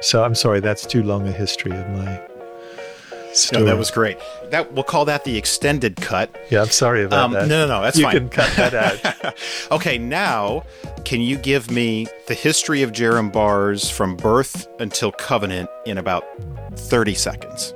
So I'm sorry, that's too long a history of my story. No, that was great. We'll call that the extended cut. Yeah, I'm sorry about that. No, that's fine. You can cut that out. Okay, now, can you give me the history of Jerram Bars from birth until covenant in about 30 seconds?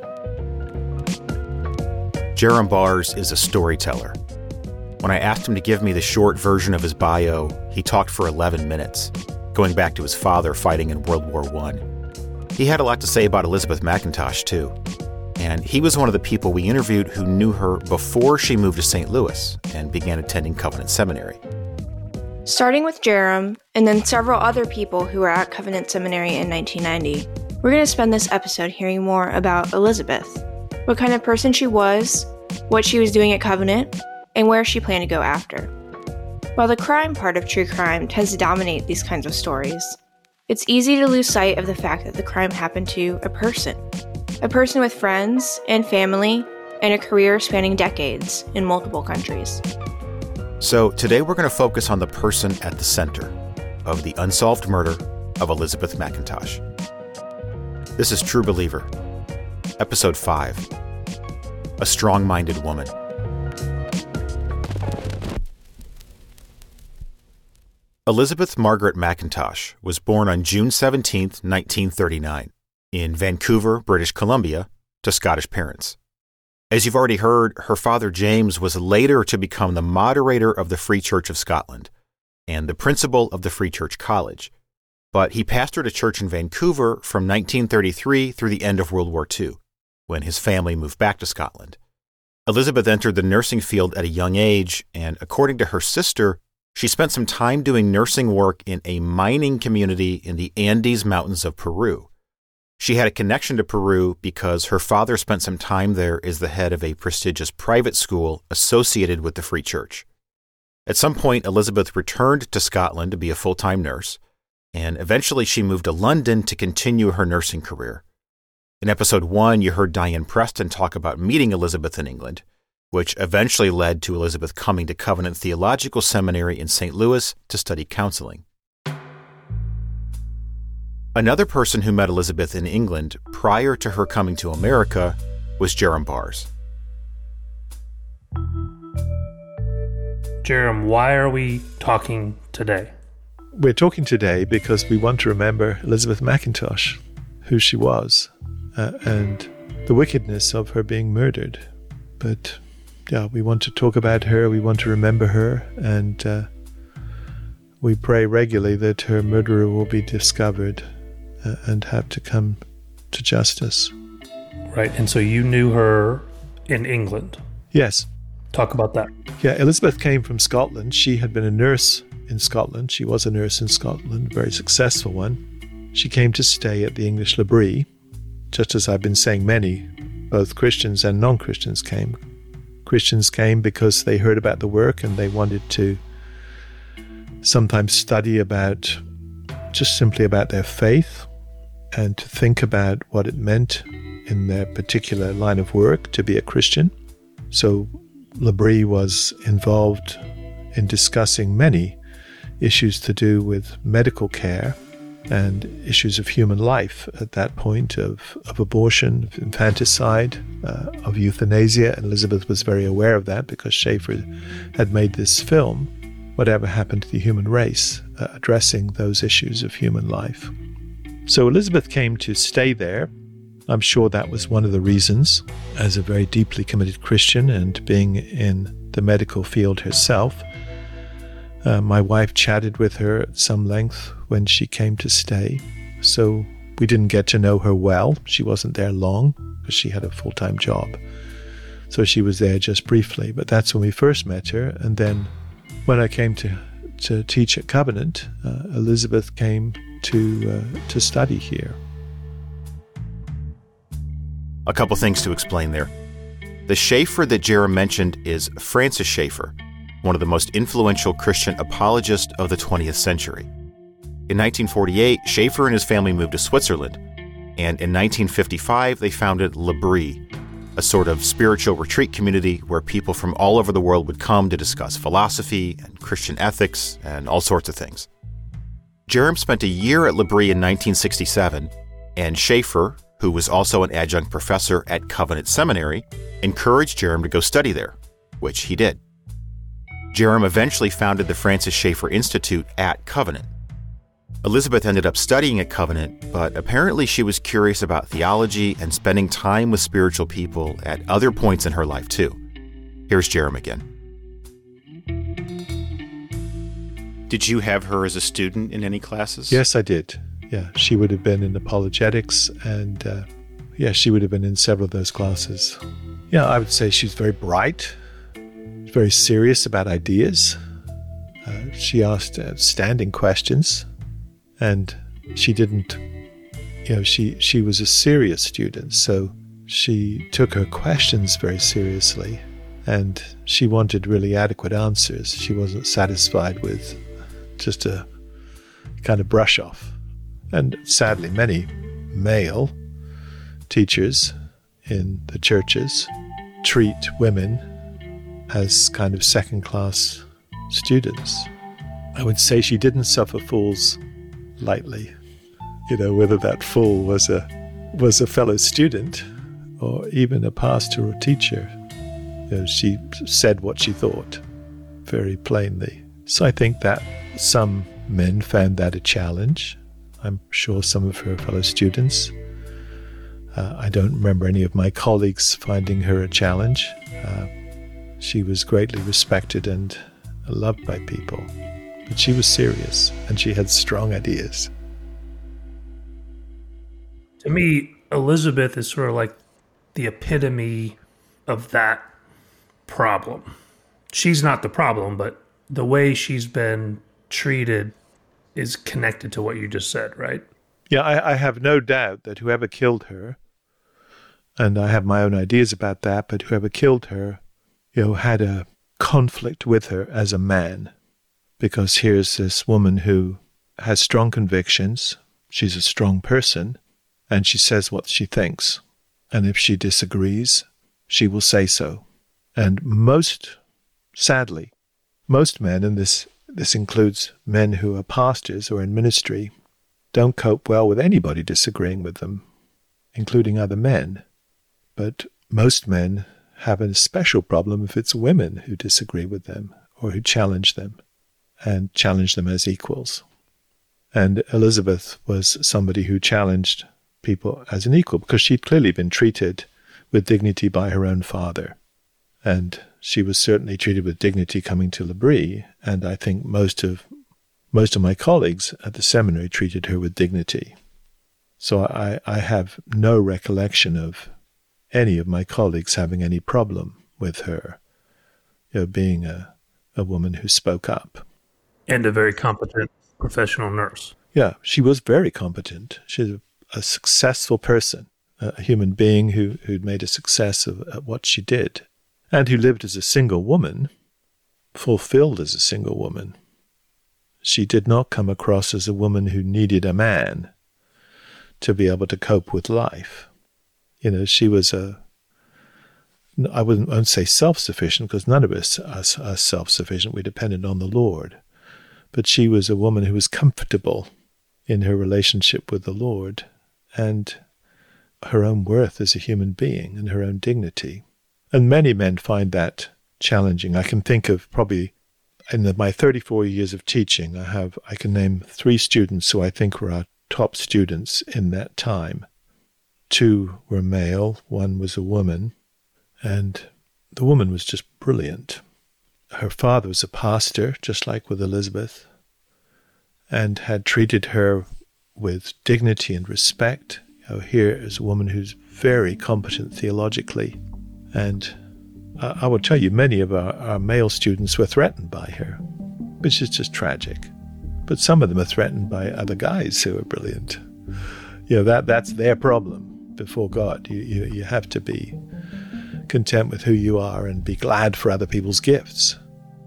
Jerram Bars is a storyteller. When I asked him to give me the short version of his bio, he talked for 11 minutes, going back to his father fighting in World War I. He had a lot to say about Elizabeth McIntosh, too. And he was one of the people we interviewed who knew her before she moved to St. Louis and began attending Covenant Seminary. Starting with Jerram, and then several other people who were at Covenant Seminary in 1990, we're going to spend this episode hearing more about Elizabeth, what kind of person she was, what she was doing at Covenant, and where she planned to go after. While the crime part of true crime tends to dominate these kinds of stories, it's easy to lose sight of the fact that the crime happened to a person with friends and family and a career spanning decades in multiple countries. So today we're going to focus on the person at the center of the unsolved murder of Elizabeth McIntosh. This is True Believer, Episode 5, A Strong-Minded Woman. Elizabeth Margaret McIntosh was born on June 17, 1939, in Vancouver, British Columbia, to Scottish parents. As you've already heard, her father James was later to become the moderator of the Free Church of Scotland and the principal of the Free Church College, but he pastored a church in Vancouver from 1933 through the end of World War II, when his family moved back to Scotland. Elizabeth entered the nursing field at a young age, and according to her sister, she spent some time doing nursing work in a mining community in the Andes Mountains of Peru. She had a connection to Peru because her father spent some time there as the head of a prestigious private school associated with the Free Church. At some point, Elizabeth returned to Scotland to be a full-time nurse, and eventually she moved to London to continue her nursing career. In Episode 1, you heard Diane Preston talk about meeting Elizabeth in England, which eventually led to Elizabeth coming to Covenant Theological Seminary in St. Louis to study counseling. Another person who met Elizabeth in England prior to her coming to America was Jerram Bars. Jerram, why are we talking today? We're talking today because we want to remember Elizabeth McIntosh, who she was, and the wickedness of her being murdered. But yeah, we want to talk about her, we want to remember her, and we pray regularly that her murderer will be discovered and have to come to justice. Right, and so you knew her in England. Yes. Talk about that. Yeah, Elizabeth came from Scotland. She had been a nurse in Scotland. She was a nurse in Scotland, a very successful one. She came to stay at the English L'Abri, just as I've been saying many, both Christians and non-Christians came. Christians came because they heard about the work and they wanted to sometimes study about, just simply about their faith and to think about what it meant in their particular line of work to be a Christian. So L'Abri was involved in discussing many issues to do with medical care and issues of human life at that point, of abortion, of infanticide, of euthanasia. And Elizabeth was very aware of that because Schaeffer had made this film, Whatever Happened to the Human Race, addressing those issues of human life. So Elizabeth came to stay there. I'm sure that was one of the reasons, as a very deeply committed Christian and being in the medical field herself. My wife chatted with her at some length when she came to stay. So we didn't get to know her well. She wasn't there long because she had a full-time job. So she was there just briefly. But that's when we first met her. And then when I came to teach at Covenant, Elizabeth came to study here. A couple things to explain there. The Schaeffer that Jerram mentioned is Francis Schaeffer, one of the most influential Christian apologists of the 20th century. In 1948, Schaeffer and his family moved to Switzerland, and in 1955 they founded L'Abri, a sort of spiritual retreat community where people from all over the world would come to discuss philosophy and Christian ethics and all sorts of things. Jerram spent a year at L'Abri in 1967, And Schaeffer, who was also an adjunct professor at Covenant Seminary, encouraged Jerram to go study there, which he did. Jerram eventually founded the Francis Schaeffer Institute at Covenant. Elizabeth ended up studying at Covenant, but apparently she was curious about theology and spending time with spiritual people at other points in her life too. Here's Jerram again. Did you have her as a student in any classes? Yes, I did. Yeah, she would have been in apologetics, and she would have been in several of those classes. Yeah, I would say she's very bright, very serious about ideas. She asked outstanding questions, and she didn't, she was a serious student, so she took her questions very seriously, and she wanted really adequate answers. She wasn't satisfied with just a kind of brush off. And sadly, many male teachers in the churches treat women as kind of second-class students. I would say she didn't suffer fools lightly. Whether that fool was a fellow student or even a pastor or teacher. She said what she thought very plainly. So I think that some men found that a challenge. I'm sure some of her fellow students. I don't remember any of my colleagues finding her a challenge. She was greatly respected and loved by people. But she was serious, and she had strong ideas. To me, Elizabeth is sort of like the epitome of that problem. She's not the problem, but the way she's been treated is connected to what you just said, right? Yeah, I have no doubt that whoever killed her, and I have my own ideas about that, but whoever killed her, had a conflict with her as a man. Because here's this woman who has strong convictions, she's a strong person, and she says what she thinks. And if she disagrees, she will say so. And sadly, most men, and this includes men who are pastors or in ministry, don't cope well with anybody disagreeing with them, including other men. But most men have a special problem if it's women who disagree with them or who challenge them, and challenge them as equals. And Elizabeth was somebody who challenged people as an equal because she'd clearly been treated with dignity by her own father. And she was certainly treated with dignity coming to L'Abri, and I think most of my colleagues at the seminary treated her with dignity. So I have no recollection of any of my colleagues having any problem with her, being a woman who spoke up. And a very competent professional nurse. Yeah, she was very competent. She's a successful person, a human being who'd made a success at what she did, and who lived as a single woman, fulfilled as a single woman. She did not come across as a woman who needed a man to be able to cope with life. She was I won't say self-sufficient, because none of us are self-sufficient. We depended on the Lord. But she was a woman who was comfortable in her relationship with the Lord and her own worth as a human being and her own dignity. And many men find that challenging. I can think of probably in my 34 years of teaching, I can name 3 students who I think were our top students in that time. 2 were male, 1 was a woman, and the woman was just brilliant. Her father was a pastor, just like with Elizabeth, and had treated her with dignity and respect. Here is a woman who's very competent theologically. And I will tell you, many of our male students were threatened by her, which is just tragic. But some of them are threatened by other guys who are brilliant. That's their problem before God. You have to be content with who you are and be glad for other people's gifts.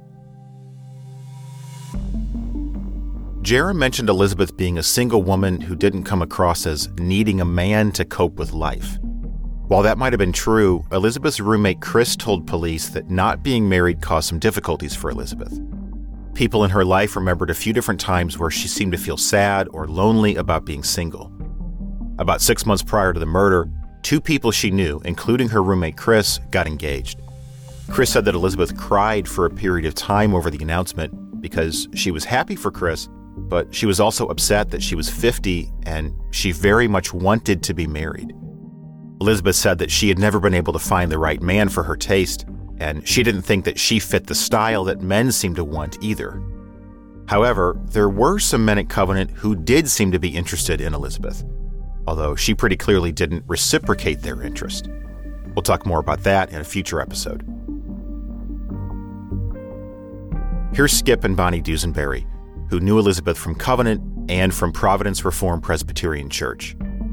Jerram mentioned Elizabeth being a single woman who didn't come across as needing a man to cope with life. While that might have been true, Elizabeth's roommate Chris told police that not being married caused some difficulties for Elizabeth. People in her life remembered a few different times where she seemed to feel sad or lonely about being single. About 6 months prior to the murder, 2 people she knew, including her roommate Chris, got engaged. Chris said that Elizabeth cried for a period of time over the announcement because she was happy for Chris, but she was also upset that she was 50 and she very much wanted to be married. Elizabeth said that she had never been able to find the right man for her taste, and she didn't think that she fit the style that men seemed to want either. However, there were some men at Covenant who did seem to be interested in Elizabeth, although she pretty clearly didn't reciprocate their interest. We'll talk more about that in a future episode. Here's Skip and Bonnie Dusenberry, who knew Elizabeth from Covenant and from Providence Reformed Presbyterian Church.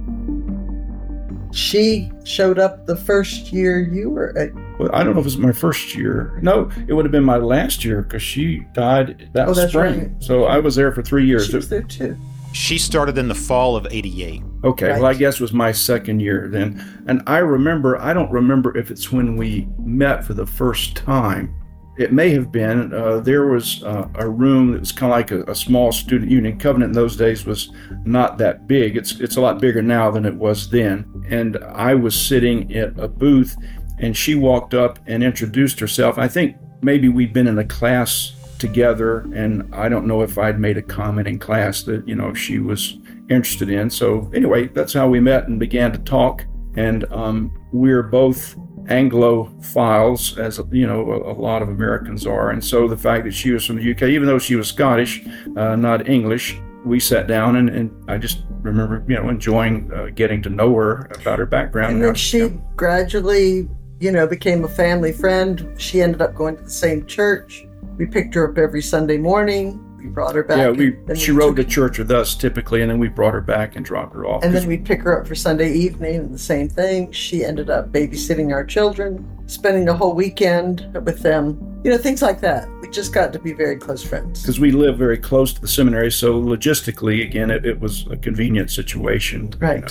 She showed up the first year you were at... Well, I don't know if it was my first year. No, it would have been my last year because she died that spring. Right. So I was there for 3 years. She was there too. She started in the fall of '88. Okay, Right. well, I guess it was my second year then. And I don't remember if it's when we met for the first time. It may have been. There was a room that was kind of like a small student union. Covenant in those days was not that big. It's a lot bigger now than it was then. And I was sitting at a booth, and she walked up and introduced herself. I think maybe we'd been in a class together, and I don't know if I'd made a comment in class that, she was interested in. So anyway, that's how we met and began to talk. And we're both Anglophiles, as a lot of Americans are. And so the fact that she was from the UK, even though she was Scottish, not English, we sat down and I just remember, enjoying getting to know her about her background. And then she gradually, became a family friend. She ended up going to the same church. We picked her up every Sunday morning. We brought her back. Yeah, she rode to church with us typically, and then we brought her back and dropped her off. And then we'd pick her up for Sunday evening, and the same thing. She ended up babysitting our children, spending the whole weekend with them. Things like that. We just got to be very close friends. Because we live very close to the seminary, so logistically, again, it was a convenient situation. Right.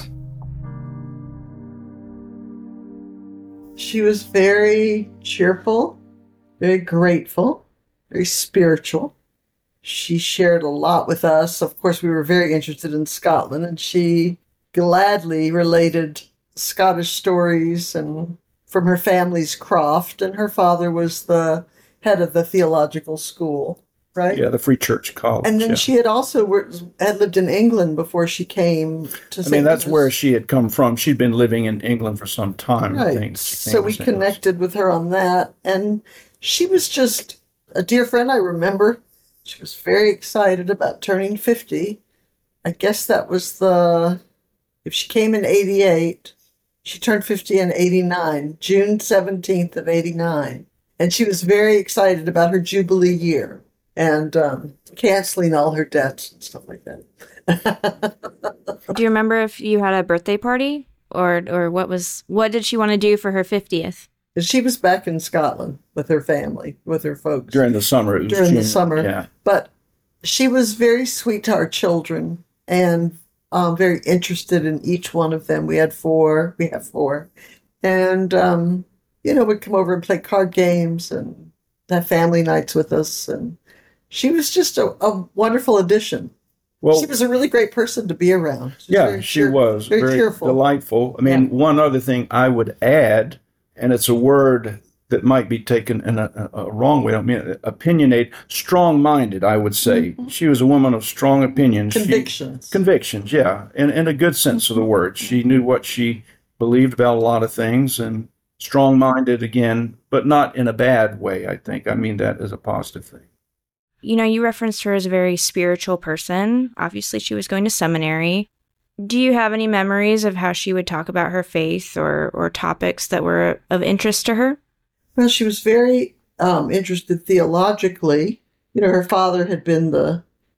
She was very cheerful, very grateful, very spiritual. She shared a lot with us. Of course, we were very interested in Scotland, and she gladly related Scottish stories and from her family's croft. And her father was the head of the theological school, right? Yeah, the Free Church College. And then she had also had lived in England before she came to St. Louis. That's where she had come from. She'd been living in England for some time, right. I think. So we connected with her on that. And she was just a dear friend. I remember she was very excited about turning 50. I guess that was if she came in 88, she turned 50 in 89, June 17th of 89. And she was very excited about her Jubilee year and canceling all her debts and stuff like that. Do you remember if you had a birthday party or what did she want to do for her 50th? She was back in Scotland with her family, with her folks. During the summer. The summer. Yeah. But she was very sweet to our children and very interested in each one of them. We have four. And, would come over and play card games and have family nights with us. And she was just a wonderful addition. Well, she was a really great person to be around. She was. Very cheerful. Delightful. I mean, one other thing I would add, and it's a word that might be taken in a wrong way. I don't mean it. Opinionate, strong-minded, I would say. Mm-hmm. She was a woman of strong opinions. Convictions, yeah, in a good sense of the word. She knew what she believed about a lot of things, and strong-minded again, but not in a bad way, I think. I mean that as a positive thing. You referenced her as a very spiritual person. Obviously, she was going to seminary. Do you have any memories of how she would talk about her faith or topics that were of interest to her? Well, she was very interested theologically. Her father had been the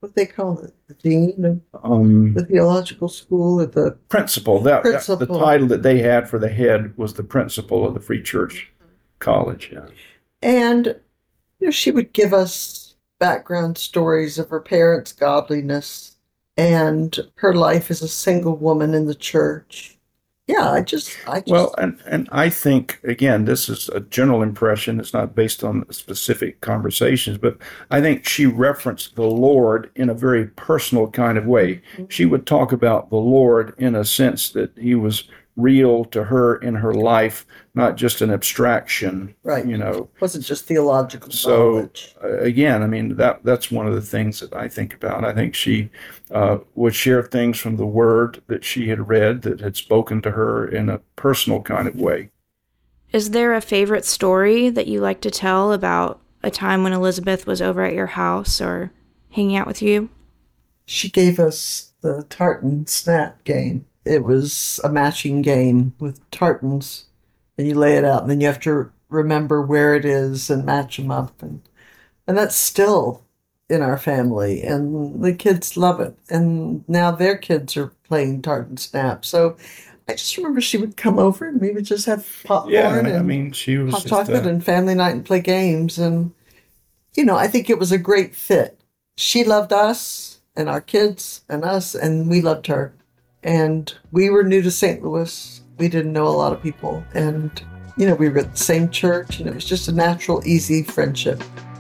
dean of the theological school, or the principal. The title that they had for the head was the principal of the Free Church College. Yeah. And she would give us background stories of her parents' godliness and her life as a single woman in the church. Yeah, I just Well, and I think, again, this is a general impression. It's not based on specific conversations, but I think she referenced the Lord in a very personal kind of way. She would talk about the Lord in a sense that he was real to her in her life, not just an abstraction, right. It wasn't just theological knowledge. Again, I mean, that's one of the things that I think about. I think she would share things from the Word that she had read that had spoken to her in a personal kind of way. Is there a favorite story that you like to tell about a time when Elizabeth was over at your house or hanging out with you? She gave us the tartan snap game. It was a matching game with tartans, and you lay it out, and then you have to remember where it is and match them up. And that's still in our family, and the kids love it. And now their kids are playing tartan snap. So I just remember she would come over, and we would just have popcorn and she was hot chocolate and family night and play games. And, I think it was a great fit. She loved us and our kids and us, and we loved her. And we were new to St. Louis. We didn't know a lot of people. And, we were at the same church, and it was just a natural, easy friendship.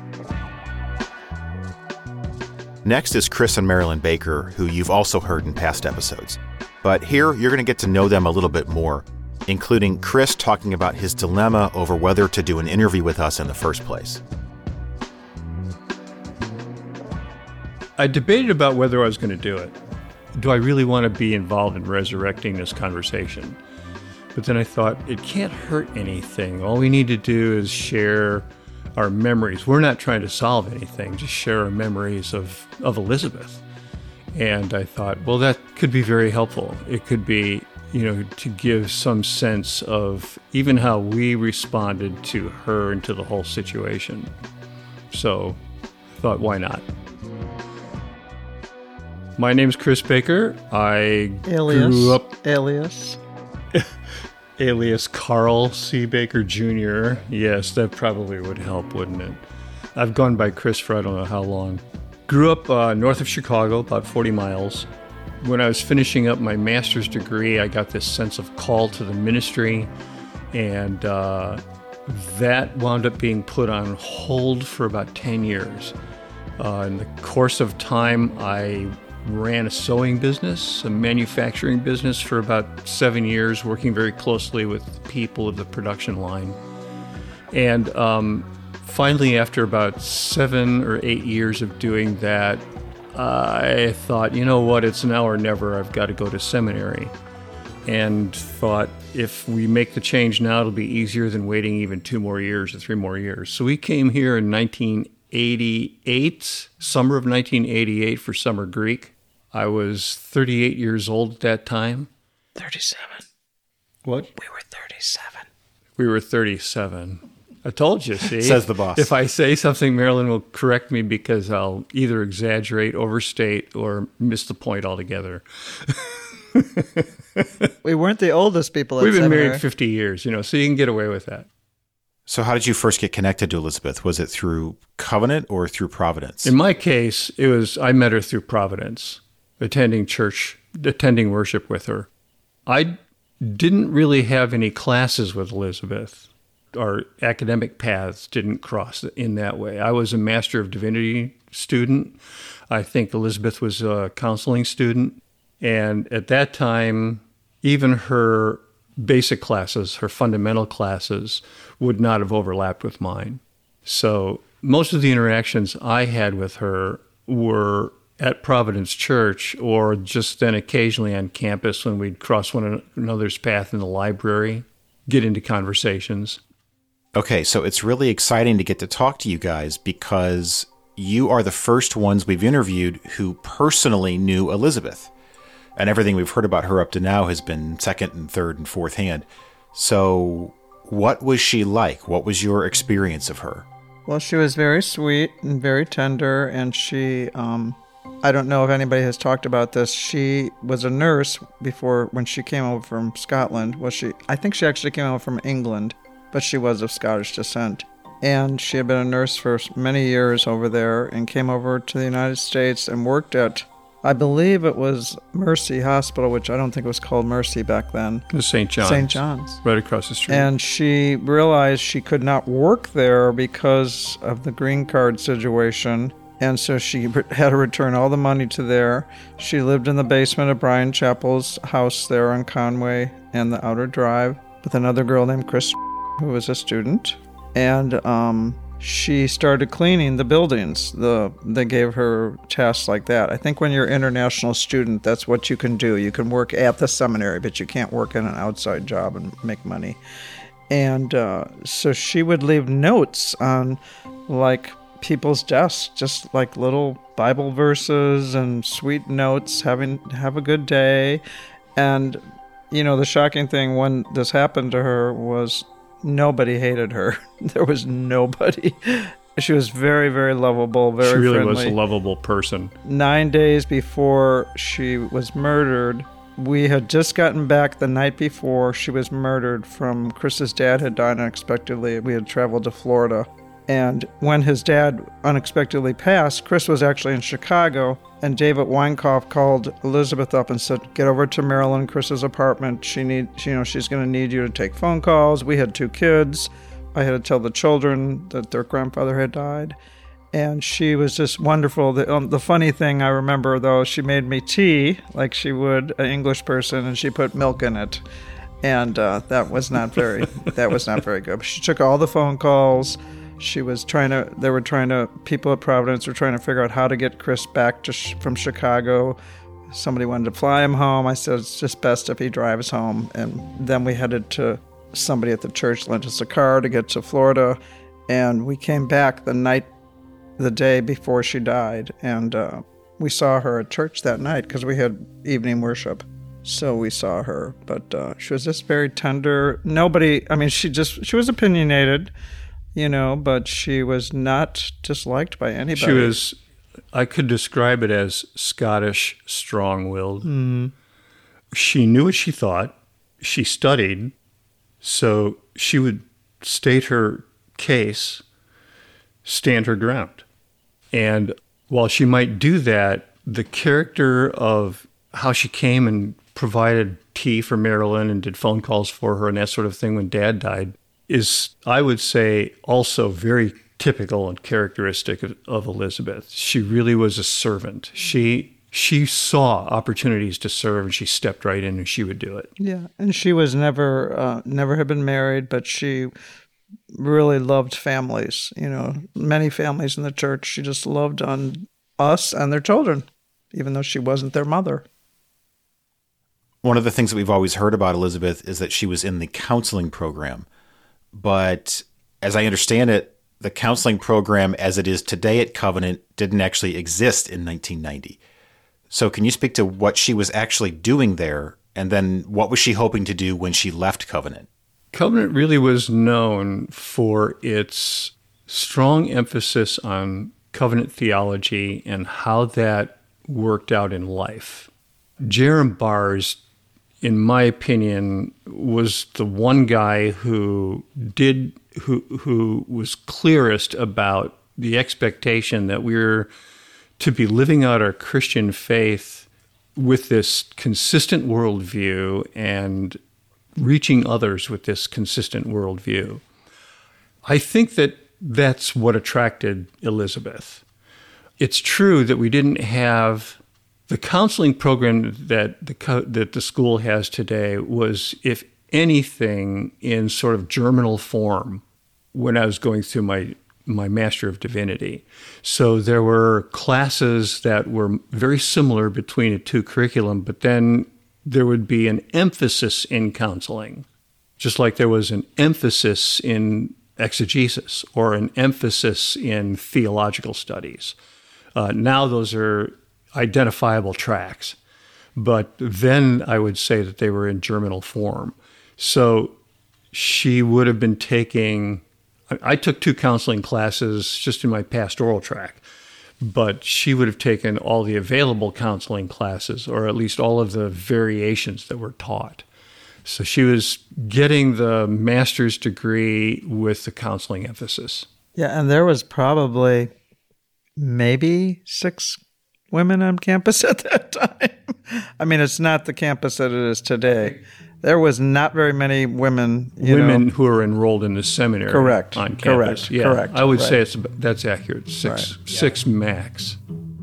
Next is Chris and Marilyn Baker, who you've also heard in past episodes. But here, you're going to get to know them a little bit more, including Chris talking about his dilemma over whether to do an interview with us in the first place. I debated about whether I was going to do it. Do I really want to be involved in resurrecting this conversation? But then I thought, it can't hurt anything. All we need to do is share our memories. We're not trying to solve anything, just share our memories of Elizabeth. And I thought, well, that could be very helpful. It could be, to give some sense of even how we responded to her and to the whole situation. So I thought, why not? My name's Chris Baker. I grew up... Alias Carl C. Baker Jr. Yes, that probably would help, wouldn't it? I've gone by Chris for I don't know how long. Grew up north of Chicago, about 40 miles. When I was finishing up my master's degree, I got this sense of call to the ministry, and that wound up being put on hold for about 10 years. In the course of time, I ran a sewing business, a manufacturing business for about 7 years, working very closely with people of the production line. And finally, after about 7 or 8 years of doing that, I thought, you know what, it's now or never. I've got to go to seminary. And thought, if we make the change now, it'll be easier than waiting even 2 more years or 3 more years. So we came here in 1988, summer of 1988 for summer Greek. I was 38 years old at that time. 37. What? We were 37. We were 37. I told you, see? Says the boss. If I say something, Marilyn will correct me because I'll either exaggerate, overstate, or miss the point altogether. We weren't the oldest people at We've been seminary. married 50 years, so you can get away with that. So how did you first get connected to Elizabeth? Was it through Covenant or through Providence? In my case, I met her through Providence, attending church, attending worship with her. I didn't really have any classes with Elizabeth. Our academic paths didn't cross in that way. I was a Master of Divinity student. I think Elizabeth was a counseling student. And at that time, even her basic classes, her fundamental classes, would not have overlapped with mine. So most of the interactions I had with her were at Providence Church, or just then occasionally on campus when we'd cross one another's path in the library, get into conversations. Okay, so it's really exciting to get to talk to you guys because you are the first ones we've interviewed who personally knew Elizabeth. And everything we've heard about her up to now has been second and third and fourth hand. So what was she like? What was your experience of her? Well, she was very sweet and very tender, and she, I don't know if anybody has talked about this, she was a nurse before when she came over from Scotland. I think she actually came over from England, but she was of Scottish descent. And she had been a nurse for many years over there and came over to the United States and worked at I believe it was Mercy Hospital, which I don't think it was called Mercy back then. The St. John's. St. John's. Right across the street. And she realized she could not work there because of the green card situation. And so she had to return all the money to there. She lived in the basement of Brian Chappell's house there on Conway and the Outer Drive with another girl named Chris, who was a student. And she started cleaning the buildings. They gave her tasks like that. I think when you're an international student, that's what you can do. You can work at the seminary, but you can't work in an outside job and make money. And so she would leave notes on, like, people's desks, just like little Bible verses and sweet notes, have a good day. And, you know, the shocking thing when this happened to her was nobody hated her. There was nobody. She was very, very lovable, very friendly. She really was a lovable person. 9 days before she was murdered, we had just gotten back the night before she was murdered from Chris's dad had died unexpectedly. We had traveled to Florida. And when his dad unexpectedly passed, Chris was actually in Chicago, and David Weinkauf called Elizabeth up and said, "Get over to Marilyn, Chris's apartment. She's going to need you to take phone calls." We had 2 kids. I had to tell the children that their grandfather had died. And she was just wonderful. The funny thing I remember, though, she made me tea like she would an English person, and she put milk in it. And that was not very good. She took all the phone calls. People at Providence were trying to figure out how to get Chris back from Chicago. Somebody wanted to fly him home. I said, it's just best if he drives home. And then we headed to somebody at the church, lent us a car to get to Florida. And we came back the day before she died. And we saw her at church that night because we had evening worship. So we saw her. But she was just very tender. She was opinionated, you know, but she was not disliked by anybody. I could describe it as Scottish strong-willed. Mm. She knew what she thought. She studied, so she would state her case, stand her ground. And while she might do that, the character of how she came and provided tea for Marilyn and did phone calls for her and that sort of thing when Dad died is, I would say, also very typical and characteristic of Elizabeth. She really was a servant. She saw opportunities to serve, and she stepped right in, and she would do it. Yeah, and she was never had been married, but she really loved families. You know, many families in the church. She just loved on us and their children, even though she wasn't their mother. One of the things that we've always heard about Elizabeth is that she was in the counseling program. But as I understand it, the counseling program as it is today at Covenant didn't actually exist in 1990. So can you speak to what she was actually doing there, and then what was she hoping to do when she left Covenant? Covenant really was known for its strong emphasis on covenant theology and how that worked out in life. Jerram Barrs, in my opinion, was the one guy who was clearest about the expectation that we're to be living out our Christian faith with this consistent worldview and reaching others with this consistent worldview. I think that that's what attracted Elizabeth. It's true that we didn't have the counseling program that the school has today was, if anything, in sort of germinal form when I was going through my Master of Divinity. So there were classes that were very similar between the two curriculum, but then there would be an emphasis in counseling, just like there was an emphasis in exegesis or an emphasis in theological studies. Now those are identifiable tracks, but then I would say that they were in germinal form. So she would have been taking, I took 2 counseling classes just in my pastoral track, but she would have taken all the available counseling classes, or at least all of the variations that were taught. So she was getting the master's degree with the counseling emphasis. Yeah, and there was probably maybe 6 women on campus at that time. I mean, it's not the campus that it is today. There was not very many women. Who are enrolled in the seminary. Correct. On campus. Correct. I would say that's accurate. Six max.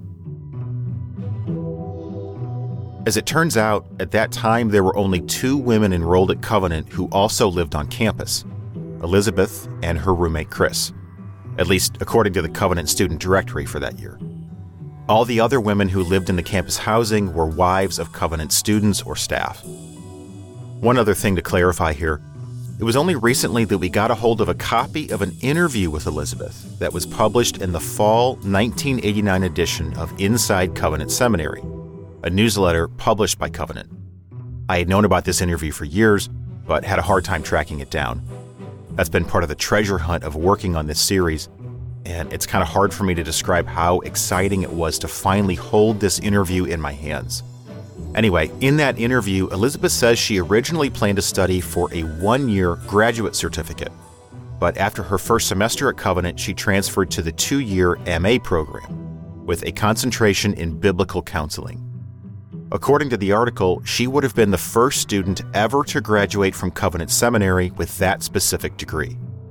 As it turns out, at that time there were only 2 women enrolled at Covenant who also lived on campus, Elizabeth and her roommate Chris, at least according to the Covenant student directory for that year. All the other women who lived in the campus housing were wives of Covenant students or staff. One other thing to clarify here, it was only recently that we got a hold of a copy of an interview with Elizabeth that was published in the fall 1989 edition of Inside Covenant Seminary, a newsletter published by Covenant. I had known about this interview for years, but had a hard time tracking it down. That's been part of the treasure hunt of working on this series, and it's kind of hard for me to describe how exciting it was to finally hold this interview in my hands. Anyway, in that interview, Elizabeth says she originally planned to study for a 1-year graduate certificate, but after her first semester at Covenant, she transferred to the 2-year MA program with a concentration in biblical counseling. According to the article, she would have been the first student ever to graduate from Covenant Seminary with that specific degree.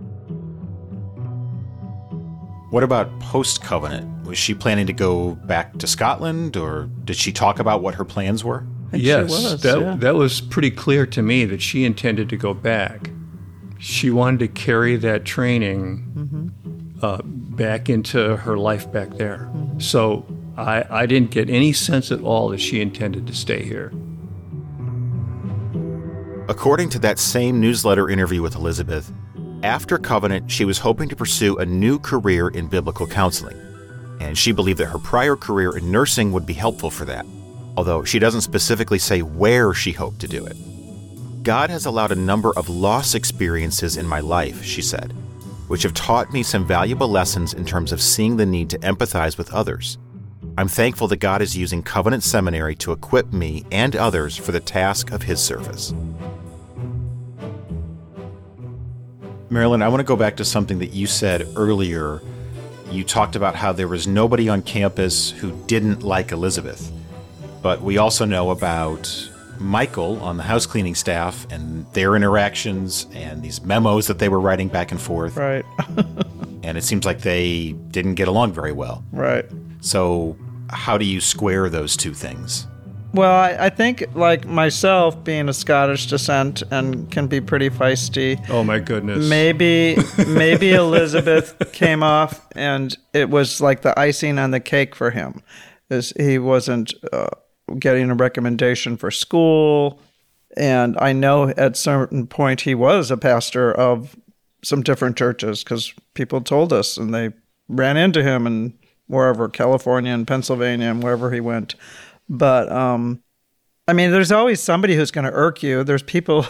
What about post-Covenant? Was she planning to go back to Scotland, or did she talk about what her plans were? Yes, that was pretty clear to me that she intended to go back. She wanted to carry that training back into her life back there. So I didn't get any sense at all that she intended to stay here. According to that same newsletter interview with Elizabeth, after Covenant, she was hoping to pursue a new career in biblical counseling, and she believed that her prior career in nursing would be helpful for that, although she doesn't specifically say where she hoped to do it. God has allowed a number of loss experiences in my life, she said, which have taught me some valuable lessons in terms of seeing the need to empathize with others. I'm thankful that God is using Covenant Seminary to equip me and others for the task of His service. Marilyn, I want to go back to something that you said earlier. You talked about how there was nobody on campus who didn't like Elizabeth. But we also know about Michael on the house cleaning staff and their interactions and these memos that they were writing back and forth. Right. And it seems like they didn't get along very well. Right. So how do you square those two things? Well, I think, like myself, being of Scottish descent and can be pretty feisty. Oh, my goodness. Maybe Elizabeth came off and it was like the icing on the cake for him. He wasn't getting a recommendation for school. And I know at a certain point he was a pastor of some different churches because people told us, and they ran into him in wherever, California and Pennsylvania and wherever he went. But, I mean, there's always somebody who's going to irk you. There's people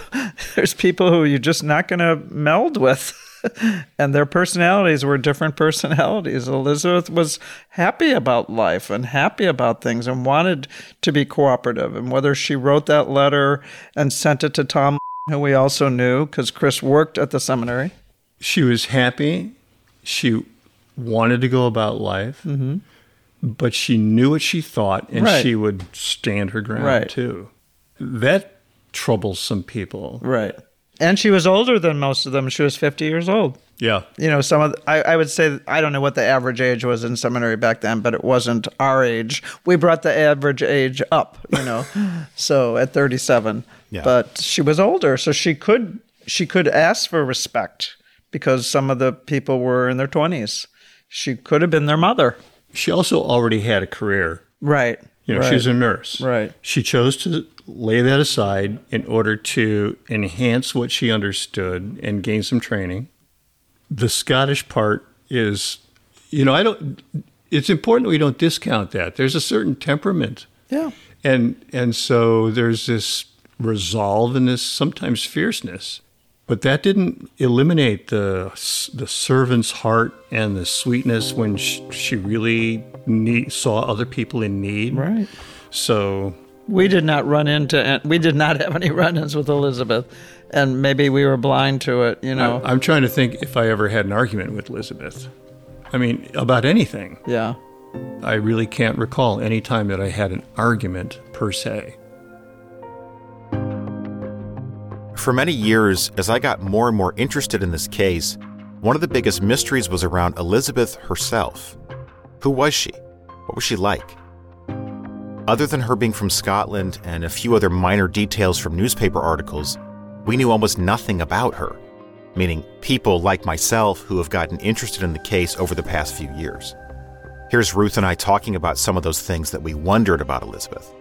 who you're just not going to meld with. And their personalities were different personalities. Elizabeth was happy about life and happy about things and wanted to be cooperative. And whether she wrote that letter and sent it to Tom, who we also knew because Chris worked at the seminary. She was happy. She wanted to go about life. Mm-hmm. But she knew what she thought, and Right. she would stand her ground, Right. too. That troubles some people. Right. And she was older than most of them. She was 50 years old. Yeah. You know, I would say, I don't know what the average age was in seminary back then, but it wasn't our age. We brought the average age up, you know, so at 37. Yeah. But she was older, so she could ask for respect because some of the people were in their 20s. She could have been their mother. She also already had a career. Right. You know, right. she's a nurse. Right. She chose to lay that aside in order to enhance what she understood and gain some training. The Scottish part is, you know, it's important that we don't discount that. There's a certain temperament. Yeah. And so there's this resolve and this sometimes fierceness. But that didn't eliminate the servant's heart and the sweetness when she really saw other people in need. Right. So We did not have any run-ins with Elizabeth, and maybe we were blind to it, you know. I'm trying to think if I ever had an argument with Elizabeth. I mean, about anything. Yeah. I really can't recall any time that I had an argument per se. For many years, as I got more and more interested in this case, one of the biggest mysteries was around Elizabeth herself. Who was she? What was she like? Other than her being from Scotland and a few other minor details from newspaper articles, we knew almost nothing about her, meaning people like myself who have gotten interested in the case over the past few years. Here's Ruth and I talking about some of those things that we wondered about Elizabeth.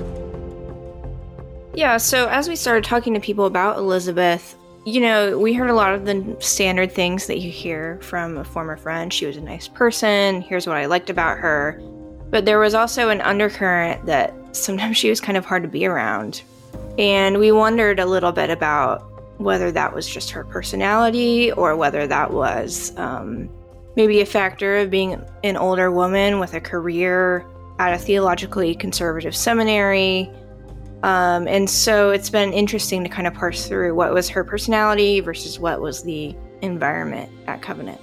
Yeah, so as we started talking to people about Elizabeth, we heard a lot of the standard things that you hear from a former friend. She was a nice person. Here's what I liked about her. But there was also an undercurrent that sometimes she was kind of hard to be around. And we wondered a little bit about whether that was just her personality or whether that was maybe a factor of being an older woman with a career at a theologically conservative seminary. And so it's been interesting to kind of parse through what was her personality versus what was the environment at Covenant.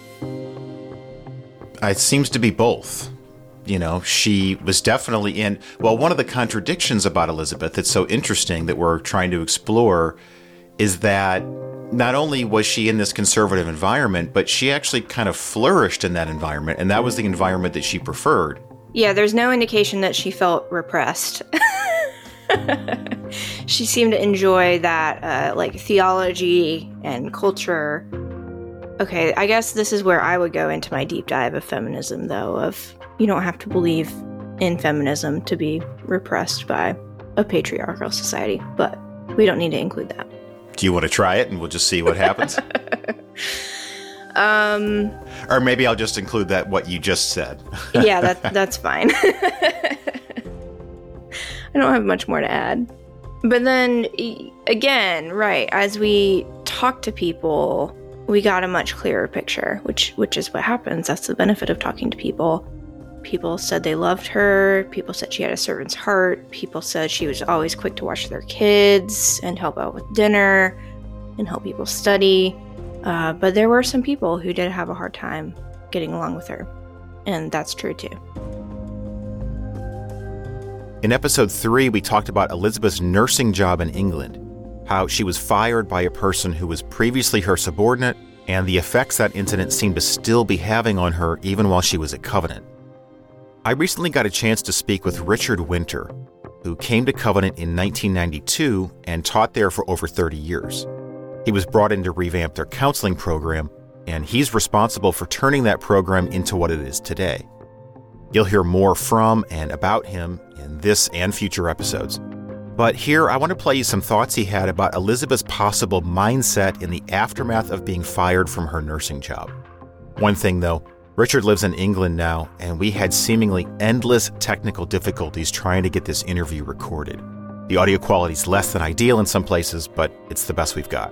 It seems to be both. She was definitely in... Well, one of the contradictions about Elizabeth that's so interesting that we're trying to explore is that not only was she in this conservative environment, but she actually kind of flourished in that environment, and that was the environment that she preferred. Yeah, there's no indication that she felt repressed. She seemed to enjoy that, theology and culture. Okay, I guess this is where I would go into my deep dive of feminism, though, of you don't have to believe in feminism to be repressed by a patriarchal society, but we don't need to include that. Do you want to try it and we'll just see what happens? Or maybe I'll just include that what you just said. Yeah, that's fine. I don't have much more to add. But then, again, right, as we talk to people, we got a much clearer picture, which is what happens. That's the benefit of talking to people. People said they loved her. People said she had a servant's heart. People said she was always quick to watch their kids and help out with dinner and help people study. But there were some people who did have a hard time getting along with her. And that's true, too. In episode 3, we talked about Elizabeth's nursing job in England, how she was fired by a person who was previously her subordinate, and the effects that incident seemed to still be having on her even while she was at Covenant. I recently got a chance to speak with Richard Winter, who came to Covenant in 1992 and taught there for over 30 years. He was brought in to revamp their counseling program, and he's responsible for turning that program into what it is today. You'll hear more from and about him in this and future episodes. But here, I want to play you some thoughts he had about Elizabeth's possible mindset in the aftermath of being fired from her nursing job. One thing, though, Richard lives in England now, and we had seemingly endless technical difficulties trying to get this interview recorded. The audio quality's less than ideal in some places, but it's the best we've got.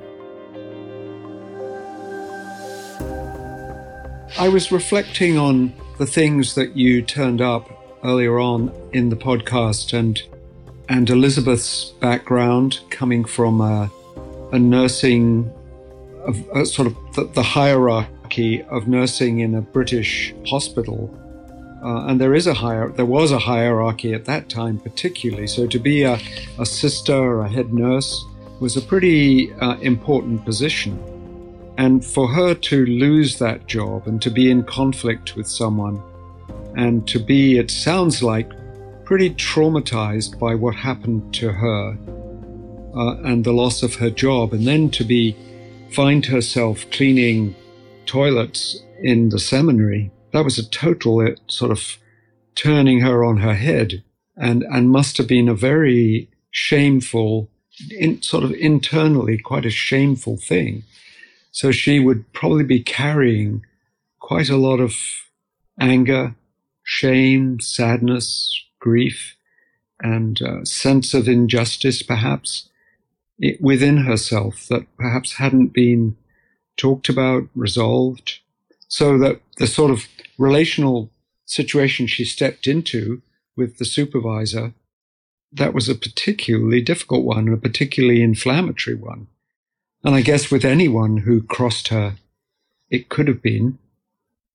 I was reflecting on the things that you turned up earlier on in the podcast, and Elizabeth's background coming from a nursing, a sort of the hierarchy of nursing in a British hospital. And there was a hierarchy at that time particularly. So to be a sister or a head nurse was a pretty important position. And for her to lose that job and to be in conflict with someone and to be, it sounds like, pretty traumatized by what happened to her and the loss of her job, and then to find herself cleaning toilets in the seminary, that was a total sort of turning her on her head, and must have been a very shameful, sort of internally quite a shameful thing. So she would probably be carrying quite a lot of anger, shame, sadness, grief, and sense of injustice, perhaps, within herself that perhaps hadn't been talked about, resolved. So that the sort of relational situation she stepped into with the supervisor, that was a particularly difficult one, and a particularly inflammatory one. And I guess with anyone who crossed her, it could have been.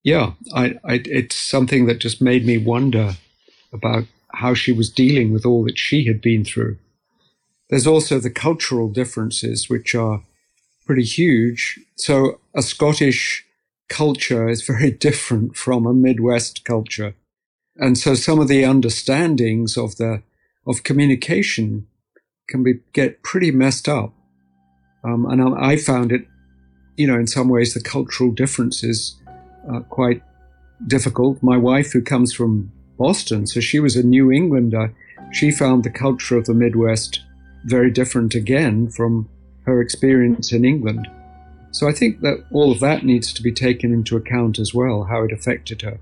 yeah, it's something that just made me wonder about how she was dealing with all that she had been through. There's also the cultural differences, which are pretty huge. So a Scottish culture is very different from a Midwest culture. And so some of the understandings of communication can get pretty messed up. And I found it, in some ways, the cultural differences quite difficult. My wife, who comes from Boston, so she was a New Englander, she found the culture of the Midwest very different again from her experience in England. So I think that all of that needs to be taken into account as well, how it affected her.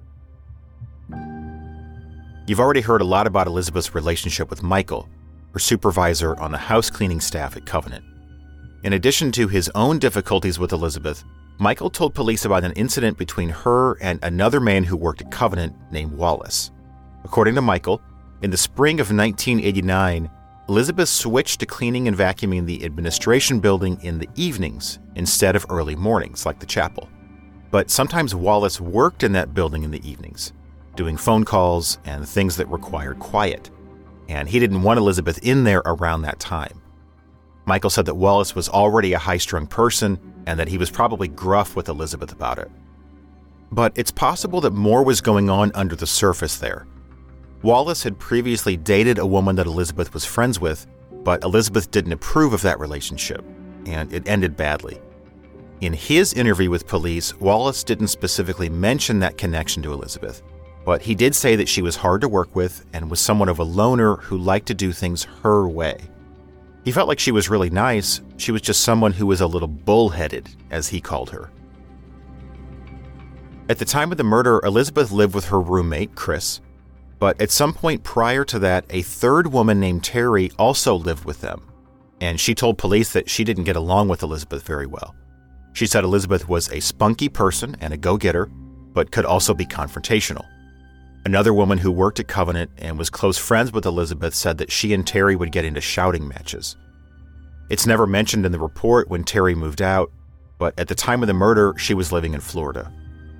You've already heard a lot about Elizabeth's relationship with Michael, her supervisor on the house cleaning staff at Covenant. In addition to his own difficulties with Elizabeth, Michael told police about an incident between her and another man who worked at Covenant named Wallace. According to Michael, in the spring of 1989, Elizabeth switched to cleaning and vacuuming the administration building in the evenings instead of early mornings like the chapel. But sometimes Wallace worked in that building in the evenings, doing phone calls and things that required quiet, and he didn't want Elizabeth in there around that time. Michael said that Wallace was already a high-strung person and that he was probably gruff with Elizabeth about it. But it's possible that more was going on under the surface there. Wallace had previously dated a woman that Elizabeth was friends with, but Elizabeth didn't approve of that relationship, and it ended badly. In his interview with police, Wallace didn't specifically mention that connection to Elizabeth, but he did say that she was hard to work with and was somewhat of a loner who liked to do things her way. He felt like she was really nice, she was just someone who was a little bullheaded, as he called her. At the time of the murder, Elizabeth lived with her roommate, Chris, but at some point prior to that, a third woman named Terry also lived with them, and she told police that she didn't get along with Elizabeth very well. She said Elizabeth was a spunky person and a go-getter, but could also be confrontational. Another woman who worked at Covenant and was close friends with Elizabeth said that she and Terry would get into shouting matches. It's never mentioned in the report when Terry moved out, but at the time of the murder, she was living in Florida.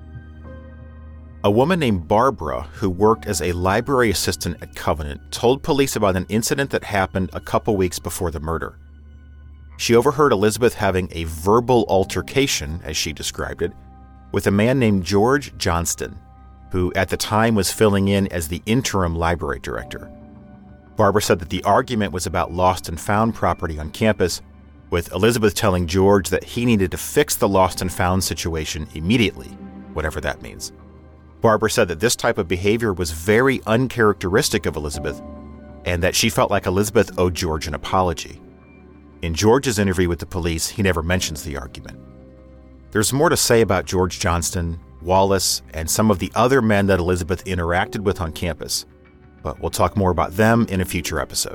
A woman named Barbara, who worked as a library assistant at Covenant, told police about an incident that happened a couple weeks before the murder. She overheard Elizabeth having a verbal altercation, as she described it, with a man named George Johnston, who at the time was filling in as the interim library director. Barbara said that the argument was about lost and found property on campus, with Elizabeth telling George that he needed to fix the lost and found situation immediately, whatever that means. Barbara said that this type of behavior was very uncharacteristic of Elizabeth, and that she felt like Elizabeth owed George an apology. In George's interview with the police, he never mentions the argument. There's more to say about George Johnston, Wallace, and some of the other men that Elizabeth interacted with on campus, but we'll talk more about them in a future episode.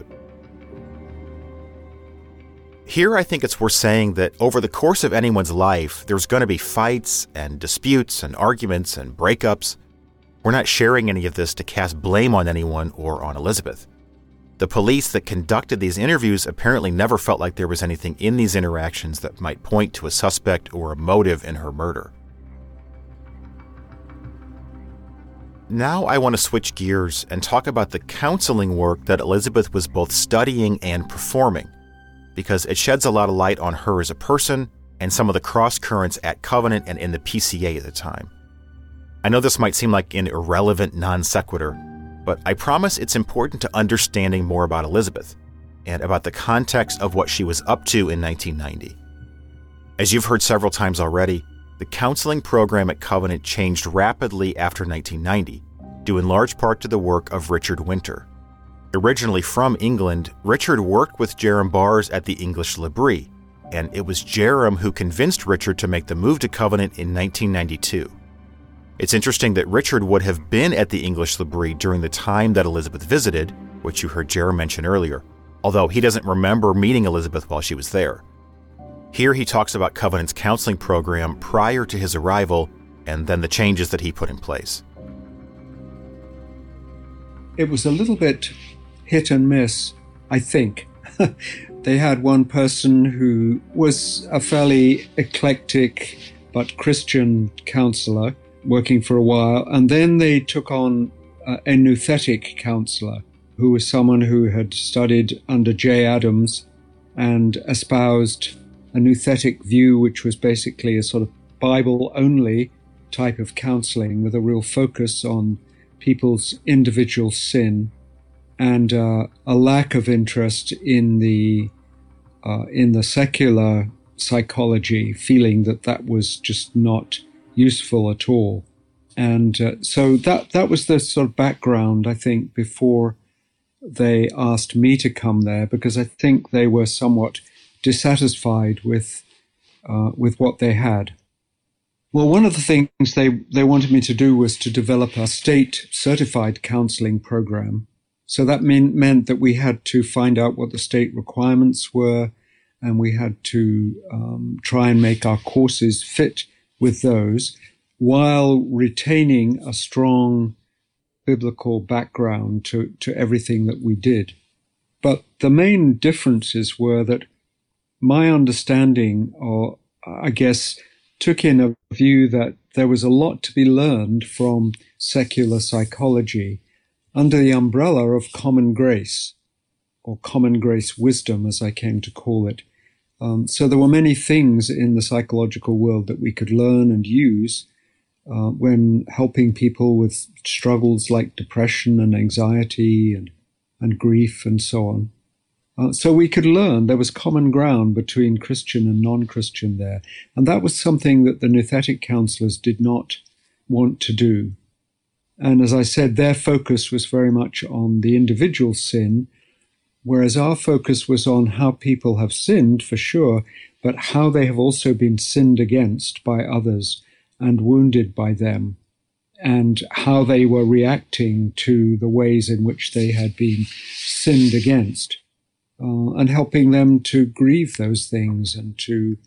Here, I think it's worth saying that over the course of anyone's life, there's going to be fights and disputes and arguments and breakups. We're not sharing any of this to cast blame on anyone or on Elizabeth. The police that conducted these interviews apparently never felt like there was anything in these interactions that might point to a suspect or a motive in her murder. Now I want to switch gears and talk about the counseling work that Elizabeth was both studying and performing, because it sheds a lot of light on her as a person and some of the cross currents at Covenant and in the PCA at the time. I know this might seem like an irrelevant non sequitur, but I promise it's important to understanding more about Elizabeth and about the context of what she was up to in 1990. As you've heard several times already, the counseling program at Covenant changed rapidly after 1990, due in large part to the work of Richard Winter. Originally from England, Richard worked with Jerram Barrs at the English L'Abri, and it was Jerram who convinced Richard to make the move to Covenant in 1992. It's interesting that Richard would have been at the English L'Abri during the time that Elizabeth visited, which you heard Jerram mention earlier, although he doesn't remember meeting Elizabeth while she was there. Here he talks about Covenant's counseling program prior to his arrival and then the changes that he put in place. It was a little bit hit and miss, I think. They had one person who was a fairly eclectic but Christian counselor, working for a while. And then they took on a nouthetic counselor, who was someone who had studied under Jay Adams and espoused a nouthetic view, which was basically a sort of Bible-only type of counseling with a real focus on people's individual sin and a lack of interest in the secular psychology, feeling that was just not useful at all. And so that was the sort of background, I think, before they asked me to come there, because I think they were somewhat dissatisfied with what they had. Well, one of the things they wanted me to do was to develop a state-certified counseling program. So that meant that we had to find out what the state requirements were, and we had to try and make our courses fit with those, while retaining a strong biblical background to everything that we did. But the main differences were that my understanding, or I guess, took in a view that there was a lot to be learned from secular psychology under the umbrella of common grace, or common grace wisdom, as I came to call it. So there were many things in the psychological world that we could learn and use when helping people with struggles like depression and anxiety and grief and so on. So we could learn there was common ground between Christian and non-Christian there. And that was something that the nouthetic counselors did not want to do. And as I said, their focus was very much on the individual sin, whereas our focus was on how people have sinned, for sure, but how they have also been sinned against by others and wounded by them, and how they were reacting to the ways in which they had been sinned against, and helping them to grieve those things and to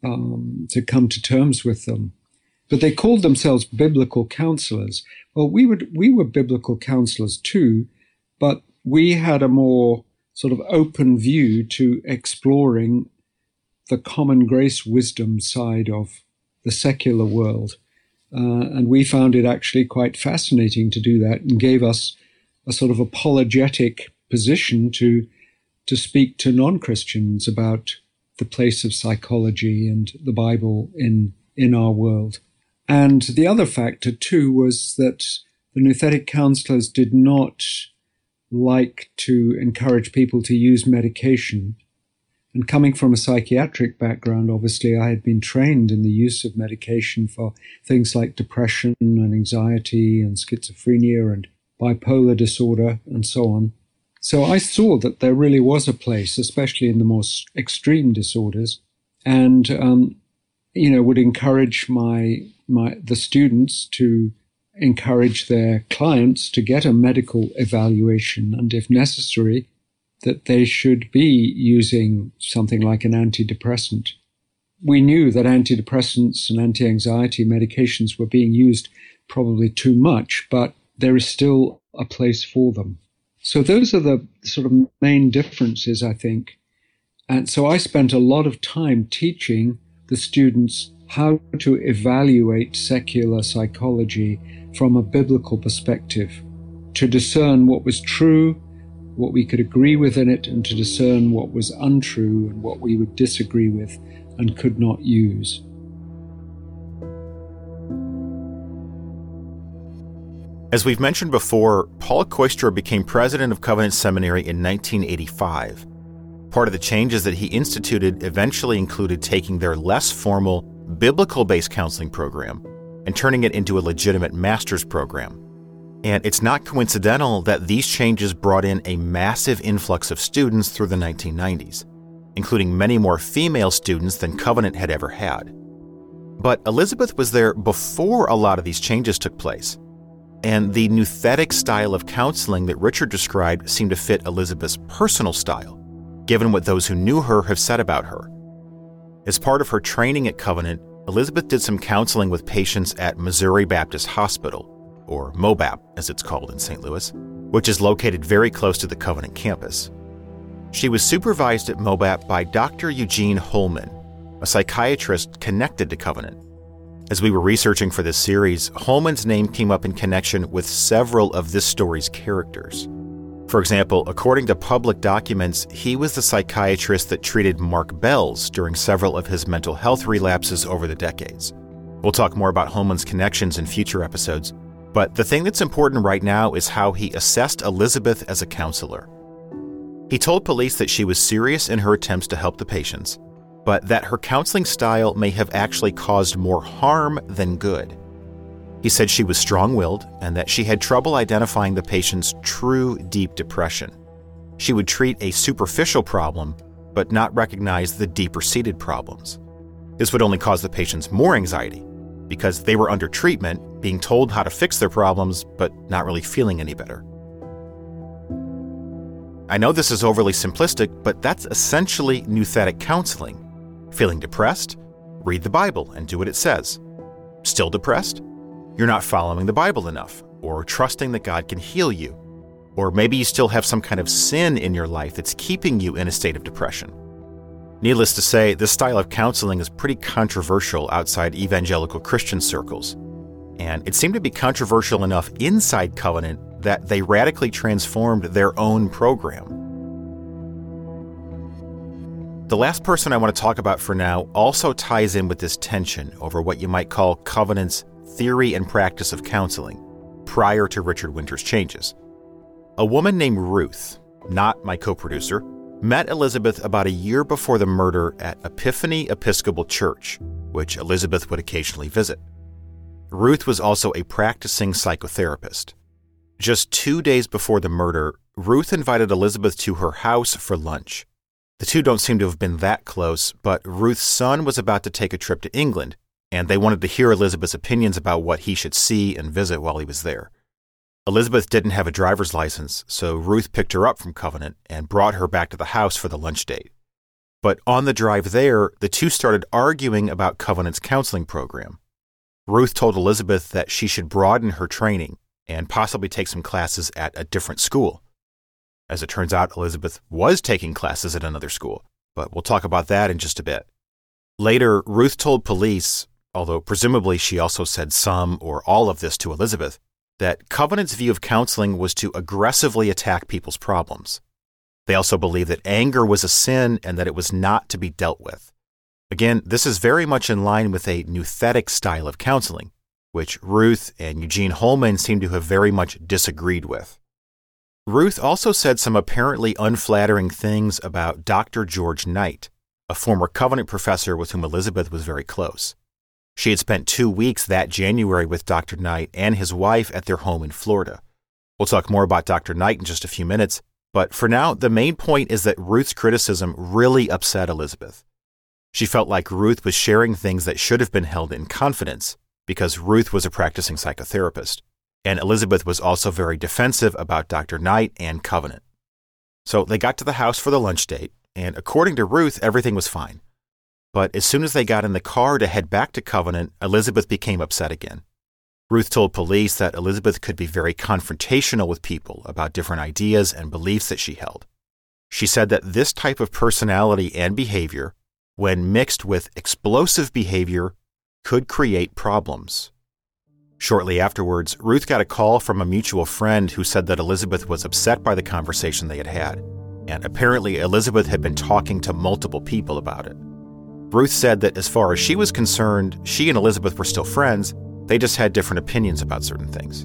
come to terms with them. But they called themselves biblical counselors. Well, we were biblical counselors too, but we had a more sort of open view to exploring the common grace wisdom side of the secular world. And we found it actually quite fascinating to do that, and gave us a sort of apologetic position to speak to non-Christians about the place of psychology and the Bible in our world. And the other factor, too, was that the nouthetic counselors did not like to encourage people to use medication. And coming from a psychiatric background, obviously, I had been trained in the use of medication for things like depression and anxiety and schizophrenia and bipolar disorder and so on. So I saw that there really was a place, especially in the most extreme disorders, and would encourage the students to encourage their clients to get a medical evaluation, and if necessary, that they should be using something like an antidepressant. We knew that antidepressants and anti-anxiety medications were being used probably too much, but there is still a place for them. So those are the sort of main differences, I think. And so I spent a lot of time teaching the students how to evaluate secular psychology from a biblical perspective, to discern what was true, what we could agree with in it, and to discern what was untrue and what we would disagree with and could not use. As we've mentioned before, Paula Koistra became president of Covenant Seminary in 1985. Part of the changes that he instituted eventually included taking their less formal, biblical-based counseling program and turning it into a legitimate master's program. And it's not coincidental that these changes brought in a massive influx of students through the 1990s, including many more female students than Covenant had ever had. But Elizabeth was there before a lot of these changes took place, and the nouthetic style of counseling that Richard described seemed to fit Elizabeth's personal style, given what those who knew her have said about her. As part of her training at Covenant, Elizabeth did some counseling with patients at Missouri Baptist Hospital, or MOBAP as it's called in St. Louis, which is located very close to the Covenant campus. She was supervised at MOBAP by Dr. Eugene Holman, a psychiatrist connected to Covenant. As we were researching for this series, Holman's name came up in connection with several of this story's characters. For example, according to public documents, he was the psychiatrist that treated Mark Bells during several of his mental health relapses over the decades. We'll talk more about Holman's connections in future episodes, but the thing that's important right now is how he assessed Elizabeth as a counselor. He told police that she was serious in her attempts to help the patients, but that her counseling style may have actually caused more harm than good. He said she was strong-willed and that she had trouble identifying the patient's true deep depression. She would treat a superficial problem, but not recognize the deeper-seated problems. This would only cause the patients more anxiety because they were under treatment, being told how to fix their problems, but not really feeling any better. I know this is overly simplistic, but that's essentially nouthetic counseling. Feeling depressed? Read the Bible and do what it says. Still depressed? You're not following the Bible enough, or trusting that God can heal you. Or maybe you still have some kind of sin in your life that's keeping you in a state of depression. Needless to say, this style of counseling is pretty controversial outside evangelical Christian circles. And it seemed to be controversial enough inside Covenant that they radically transformed their own program. The last person I want to talk about for now also ties in with this tension over what you might call Covenant's theory and practice of counseling prior to Richard Winter's changes. A woman named Ruth, not my co-producer, met Elizabeth about a year before the murder at Epiphany Episcopal Church, which Elizabeth would occasionally visit. Ruth was also a practicing psychotherapist. Just 2 days before the murder, Ruth invited Elizabeth to her house for lunch. The two don't seem to have been that close, but Ruth's son was about to take a trip to England, and they wanted to hear Elizabeth's opinions about what he should see and visit while he was there. Elizabeth didn't have a driver's license, so Ruth picked her up from Covenant and brought her back to the house for the lunch date. But on the drive there, the two started arguing about Covenant's counseling program. Ruth told Elizabeth that she should broaden her training and possibly take some classes at a different school. As it turns out, Elizabeth was taking classes at another school, but we'll talk about that in just a bit. Later, Ruth told police, although presumably she also said some or all of this to Elizabeth, that Covenant's view of counseling was to aggressively attack people's problems. They also believed that anger was a sin and that it was not to be dealt with. Again, this is very much in line with a nouthetic style of counseling, which Ruth and Eugene Holman seem to have very much disagreed with. Ruth also said some apparently unflattering things about Dr. George Knight, a former Covenant professor with whom Elizabeth was very close. She had spent 2 weeks that January with Dr. Knight and his wife at their home in Florida. We'll talk more about Dr. Knight in just a few minutes, but for now, the main point is that Ruth's criticism really upset Elizabeth. She felt like Ruth was sharing things that should have been held in confidence because Ruth was a practicing psychotherapist, and Elizabeth was also very defensive about Dr. Knight and Covenant. So they got to the house for the lunch date, and according to Ruth, everything was fine. But as soon as they got in the car to head back to Covenant, Elizabeth became upset again. Ruth told police that Elizabeth could be very confrontational with people about different ideas and beliefs that she held. She said that this type of personality and behavior, when mixed with explosive behavior, could create problems. Shortly afterwards, Ruth got a call from a mutual friend who said that Elizabeth was upset by the conversation they had had, and apparently Elizabeth had been talking to multiple people about it. Ruth said that as far as she was concerned, she and Elizabeth were still friends, they just had different opinions about certain things.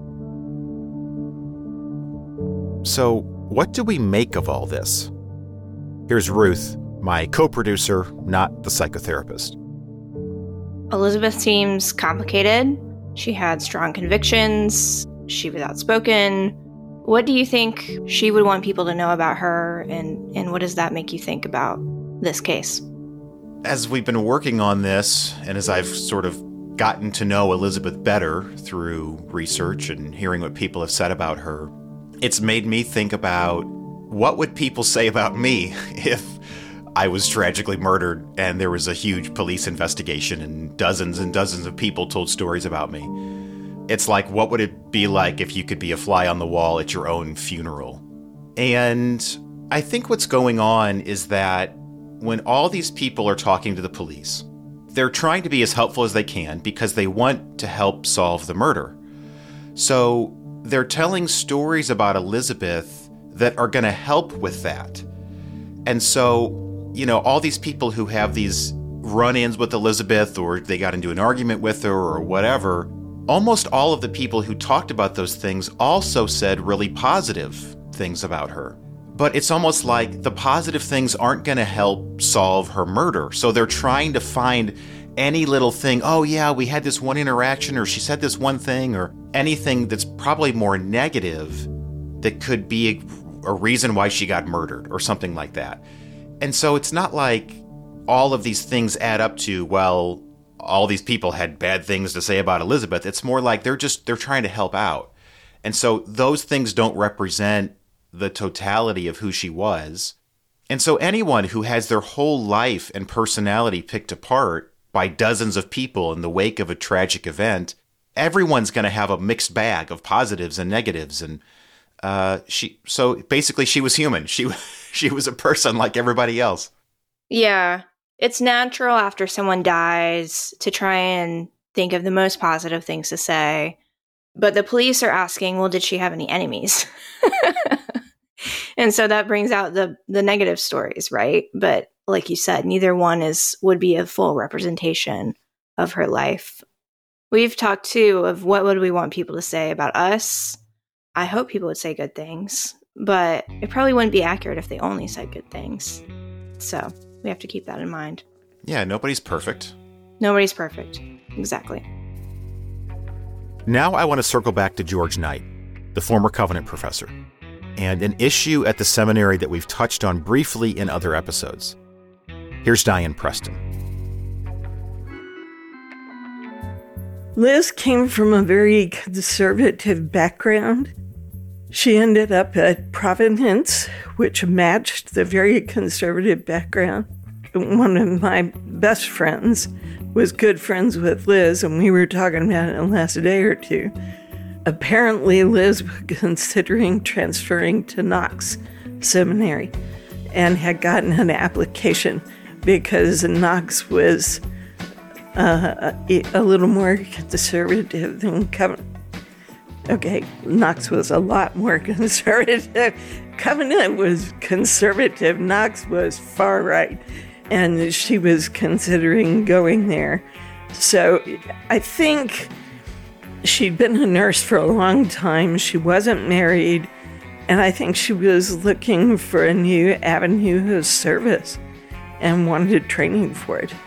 So, what do we make of all this? Here's Ruth, my co-producer, not the psychotherapist. Elizabeth seems complicated. She had strong convictions. She was outspoken. What do you think she would want people to know about her, and what does that make you think about this case? As we've been working on this, and as I've sort of gotten to know Elizabeth better through research and hearing what people have said about her, it's made me think about what would people say about me if I was tragically murdered and there was a huge police investigation and dozens of people told stories about me. It's like, what would it be like if you could be a fly on the wall at your own funeral? And I think what's going on is that when all these people are talking to the police, they're trying to be as helpful as they can because they want to help solve the murder. So they're telling stories about Elizabeth that are going to help with that. And so, all these people who have these run-ins with Elizabeth, or they got into an argument with her or whatever, almost all of the people who talked about those things also said really positive things about her. But it's almost like the positive things aren't going to help solve her murder. So they're trying to find any little thing. Oh, yeah, we had this one interaction, or she said this one thing, or anything that's probably more negative that could be a reason why she got murdered or something like that. And so it's not like all of these things add up to, well, all these people had bad things to say about Elizabeth. It's more like they're trying to help out. And so those things don't represent the totality of who she was. And so anyone who has their whole life and personality picked apart by dozens of people in the wake of a tragic event, everyone's going to have a mixed bag of positives and negatives. And so basically she was human. She was a person like everybody else. Yeah. It's natural after someone dies to try and think of the most positive things to say. But the police are asking, well, did she have any enemies? And so that brings out the negative stories, right? But like you said, neither one would be a full representation of her life. We've talked too of what would we want people to say about us. I hope people would say good things, but it probably wouldn't be accurate if they only said good things. So we have to keep that in mind. Yeah, nobody's perfect. Nobody's perfect. Exactly. Now I want to circle back to George Knight, the former Covenant professor, and an issue at the seminary that we've touched on briefly in other episodes. Here's Diane Preston. Liz came from a very conservative background. She ended up at Providence, which matched the very conservative background. One of my best friends was good friends with Liz, and we were talking about it in the last day or two. Apparently, Liz was considering transferring to Knox Seminary and had gotten an application because Knox was a little more conservative than Covenant. Okay, Knox was a lot more conservative. Covenant was conservative. Knox was far right. And she was considering going there. So I think she'd been a nurse for a long time. She wasn't married. And I think she was looking for a new avenue of service and wanted training for it.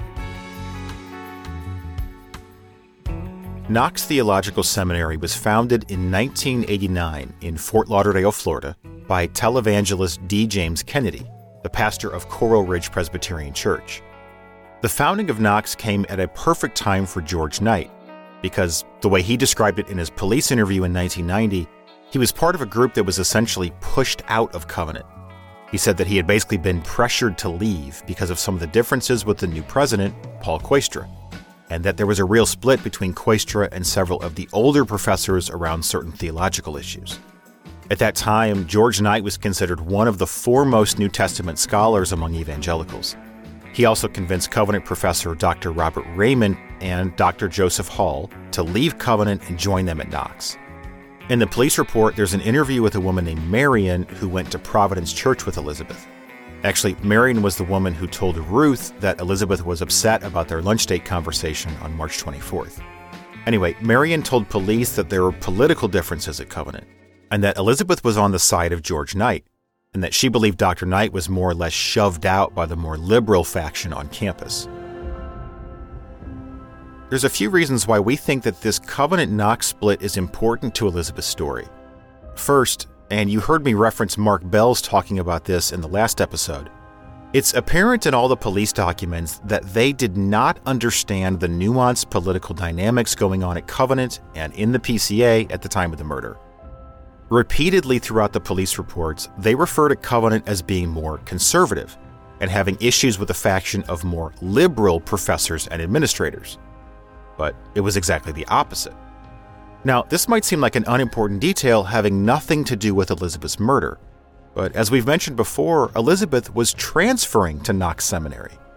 Knox Theological Seminary was founded in 1989 in Fort Lauderdale, Florida, by televangelist D. James Kennedy, the pastor of Coral Ridge Presbyterian Church. The founding of Knox came at a perfect time for George Knight, because the way he described it in his police interview in 1990, he was part of a group that was essentially pushed out of Covenant. He said that he had basically been pressured to leave because of some of the differences with the new president, Paul Koistra, and that there was a real split between Koistra and several of the older professors around certain theological issues. At that time, George Knight was considered one of the foremost New Testament scholars among evangelicals. He also convinced Covenant professor Dr. Robert Raymond and Dr. Joseph Hall to leave Covenant and join them at Knox. In the police report, there's an interview with a woman named Marion who went to Providence Church with Elizabeth. Actually, Marion was the woman who told Ruth that Elizabeth was upset about their lunch date conversation on March 24th. Anyway, Marion told police that there were political differences at Covenant, and that Elizabeth was on the side of George Knight, and that she believed Dr. Knight was more or less shoved out by the more liberal faction on campus. There's a few reasons why we think that this Covenant-Knox split is important to Elizabeth's story. First, and you heard me reference Mark Bell's talking about this in the last episode, it's apparent in all the police documents that they did not understand the nuanced political dynamics going on at Covenant and in the PCA at the time of the murder. Repeatedly throughout the police reports, they refer to Covenant as being more conservative and having issues with a faction of more liberal professors and administrators. But it was exactly the opposite. Now, this might seem like an unimportant detail having nothing to do with Elizabeth's murder, but as we've mentioned before, Elizabeth was transferring to Knox Seminary.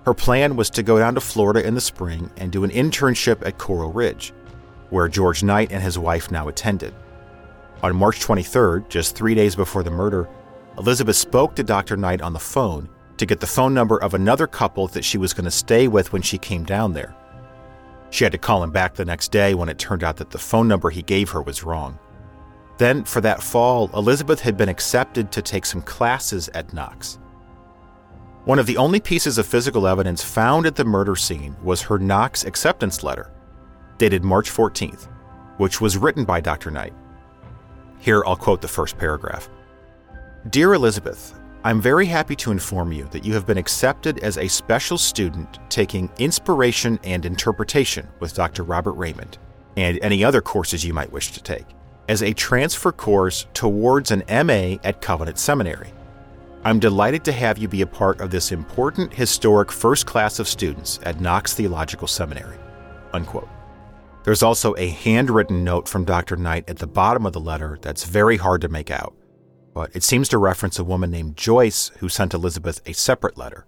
Her plan was to go down to Florida in the spring and do an internship at Coral Ridge, where George Knight and his wife now attended. On March 23rd, just 3 days before the murder, Elizabeth spoke to Dr. Knight on the phone to get the phone number of another couple that she was going to stay with when she came down there. She had to call him back the next day when it turned out that the phone number he gave her was wrong. Then, for that fall, Elizabeth had been accepted to take some classes at Knox. One of the only pieces of physical evidence found at the murder scene was her Knox acceptance letter, dated March 14th, which was written by Dr. Knight. Here, I'll quote the first paragraph. "Dear Elizabeth, I'm very happy to inform you that you have been accepted as a special student taking Inspiration and Interpretation with Dr. Robert Raymond, and any other courses you might wish to take, as a transfer course towards an MA at Covenant Seminary. I'm delighted to have you be a part of this important, historic first class of students at Knox Theological Seminary." Unquote. There's also a handwritten note from Dr. Knight at the bottom of the letter that's very hard to make out, but it seems to reference a woman named Joyce who sent Elizabeth a separate letter.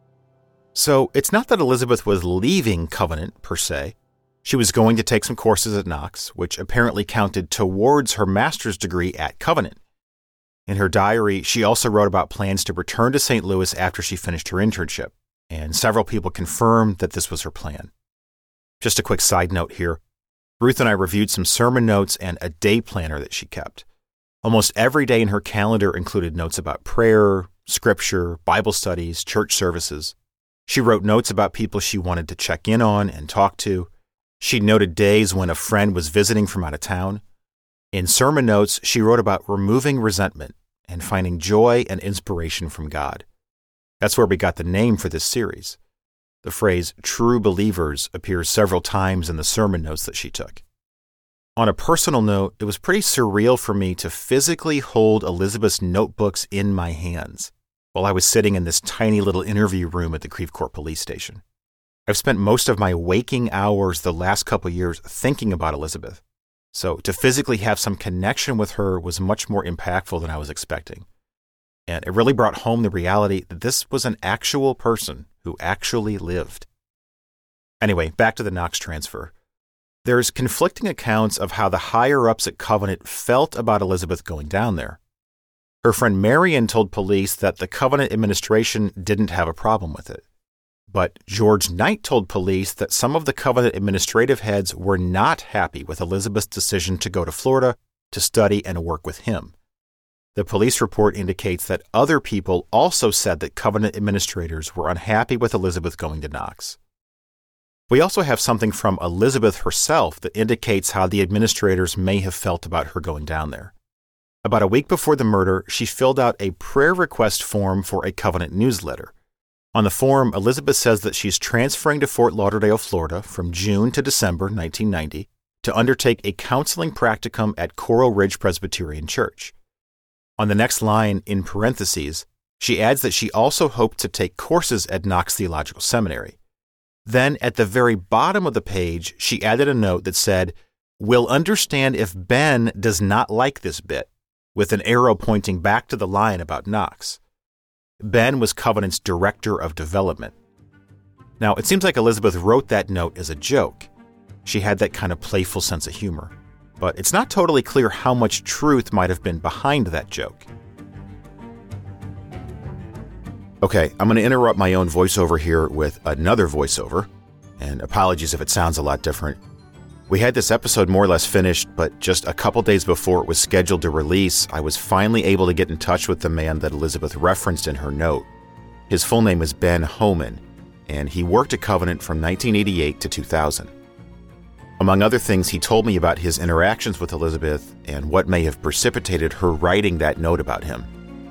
So it's not that Elizabeth was leaving Covenant, per se. She was going to take some courses at Knox, which apparently counted towards her master's degree at Covenant. In her diary, she also wrote about plans to return to St. Louis after she finished her internship, and several people confirmed that this was her plan. Just a quick side note here. Ruth and I reviewed some sermon notes and a day planner that she kept. Almost every day in her calendar included notes about prayer, scripture, Bible studies, church services. She wrote notes about people she wanted to check in on and talk to. She noted days when a friend was visiting from out of town. In sermon notes, she wrote about removing resentment and finding joy and inspiration from God. That's where we got the name for this series. The phrase true believers appears several times in the sermon notes that she took. On a personal note, it was pretty surreal for me to physically hold Elizabeth's notebooks in my hands while I was sitting in this tiny little interview room at the Creve Coeur police station. I've spent most of my waking hours the last couple years thinking about Elizabeth, so to physically have some connection with her was much more impactful than I was expecting. And it really brought home the reality that this was an actual person who actually lived. Anyway, back to the Knox transfer. There's conflicting accounts of how the higher-ups at Covenant felt about Elizabeth going down there. Her friend Marion told police that the Covenant administration didn't have a problem with it. But George Knight told police that some of the Covenant administrative heads were not happy with Elizabeth's decision to go to Florida to study and work with him. The police report indicates that other people also said that Covenant administrators were unhappy with Elizabeth going to Knox. We also have something from Elizabeth herself that indicates how the administrators may have felt about her going down there. About a week before the murder, she filled out a prayer request form for a Covenant newsletter. On the form, Elizabeth says that she's transferring to Fort Lauderdale, Florida from June to December 1990 to undertake a counseling practicum at Coral Ridge Presbyterian Church. On the next line, in parentheses, she adds that she also hoped to take courses at Knox Theological Seminary. Then, at the very bottom of the page, she added a note that said, "We'll understand if Ben does not like this bit," with an arrow pointing back to the line about Knox. Ben was Covenant's director of development. Now, it seems like Elizabeth wrote that note as a joke. She had that kind of playful sense of humor. But it's not totally clear how much truth might have been behind that joke. Okay, I'm going to interrupt my own voiceover here with another voiceover, and apologies if it sounds a lot different. We had this episode more or less finished, but just a couple days before it was scheduled to release, I was finally able to get in touch with the man that Elizabeth referenced in her note. His full name is Ben Homan, and he worked at Covenant from 1988 to 2000. Among other things, he told me about his interactions with Elizabeth and what may have precipitated her writing that note about him.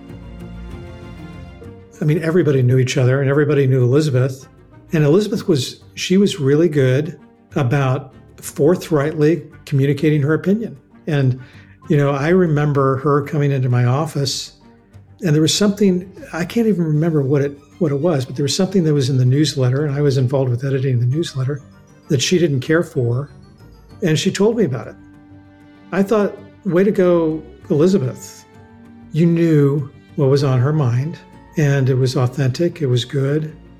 I mean, everybody knew each other and everybody knew Elizabeth. And Elizabeth was really good about forthrightly communicating her opinion. And, I remember her coming into my office and there was something, I can't even remember what it was, but there was something that was in the newsletter, and I was involved with editing the newsletter, that she didn't care for. And she told me about it. I thought, way to go, Elizabeth. You knew what was on her mind, and it was authentic, it was good,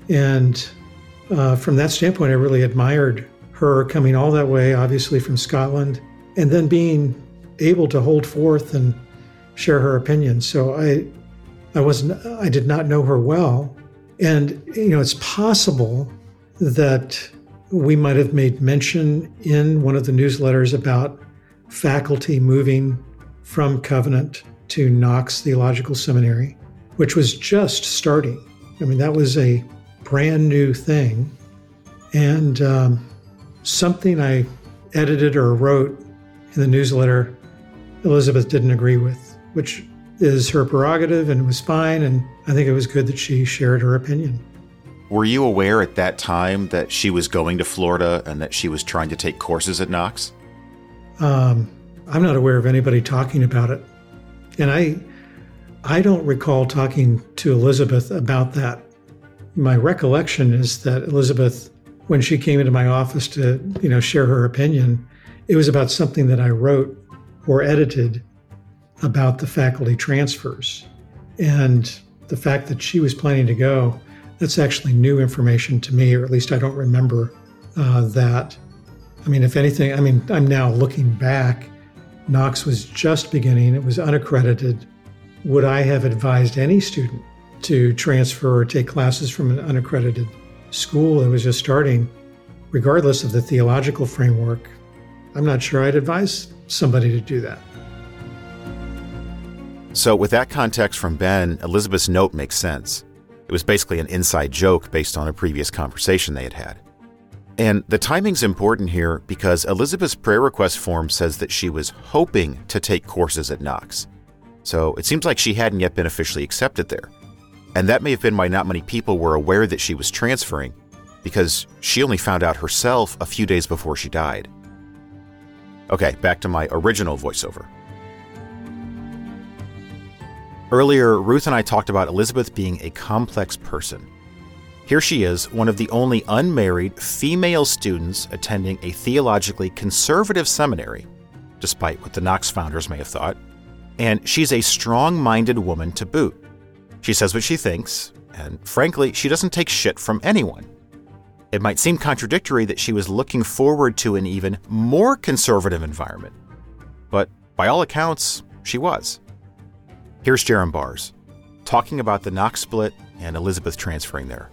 And from that standpoint, I really admired her coming all that way, obviously from Scotland, and then being able to hold forth and share her opinions. So I did not know her well. And, it's possible that we might have made mention in one of the newsletters about faculty moving from Covenant to Knox Theological Seminary, which was just starting. I mean, that was a brand new thing. And something I edited or wrote in the newsletter, Elizabeth didn't agree with, which is her prerogative, and it was fine. And I think it was good that she shared her opinion. Were you aware at that time that she was going to Florida and that she was trying to take courses at Knox? I'm not aware of anybody talking about it. And I don't recall talking to Elizabeth about that. My recollection is that Elizabeth, when she came into my office to, share her opinion, it was about something that I wrote or edited about the faculty transfers. And the fact that she was planning to go, that's actually new information to me, or at least I don't remember that. I mean, if anything, I'm now looking back, Knox was just beginning, it was unaccredited. Would I have advised any student to transfer or take classes from an unaccredited school that was just starting, regardless of the theological framework? I'm not sure I'd advise somebody to do that. So with that context from Ben, Elizabeth's note makes sense. It was basically an inside joke based on a previous conversation they had had. And the timing's important here because Elizabeth's prayer request form says that she was hoping to take courses at Knox. So it seems like she hadn't yet been officially accepted there. And that may have been why not many people were aware that she was transferring, because she only found out herself a few days before she died. Okay, back to my original voiceover. Earlier, Ruth and I talked about Elizabeth being a complex person. Here she is, one of the only unmarried female students attending a theologically conservative seminary, despite what the Knox founders may have thought. And she's a strong-minded woman to boot. She says what she thinks, and frankly, she doesn't take shit from anyone. It might seem contradictory that she was looking forward to an even more conservative environment, but by all accounts, she was. Here's Jerram Barrs, talking about the Knox split and Elizabeth transferring there.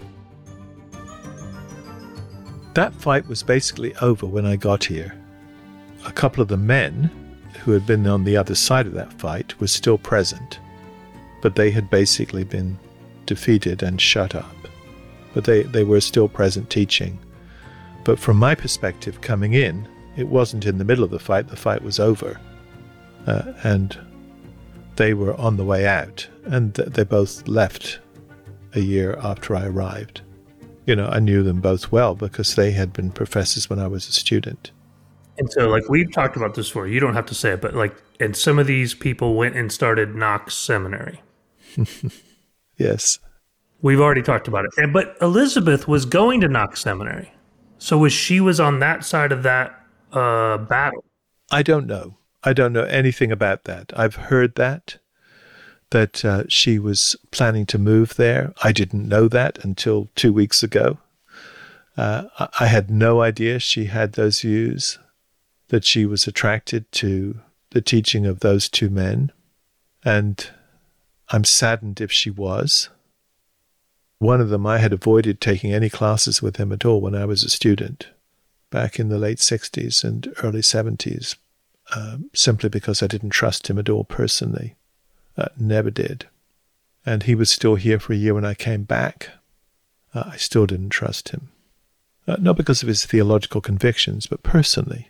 That fight was basically over when I got here. A couple of the men who had been on the other side of that fight were still present, but they had basically been defeated and shut up. But they were still present teaching. But from my perspective coming in, it wasn't in the middle of the fight was over. And they were on the way out, and they both left a year after I arrived. I knew them both well because they had been professors when I was a student. And so, we've talked about this before. You don't have to say it, but, and some of these people went and started Knox Seminary. Yes. We've already talked about it. But Elizabeth was going to Knox Seminary. So she was on that side of that battle? I don't know. I don't know anything about that. I've heard that she was planning to move there. I didn't know that until 2 weeks ago. I had no idea she had those views, that she was attracted to the teaching of those two men. And I'm saddened if she was. One of them, I had avoided taking any classes with him at all when I was a student, back in the late 60s and early 70s. Simply because I didn't trust him at all personally. Never did. And he was still here for a year when I came back. I still didn't trust him. Not because of his theological convictions, but personally.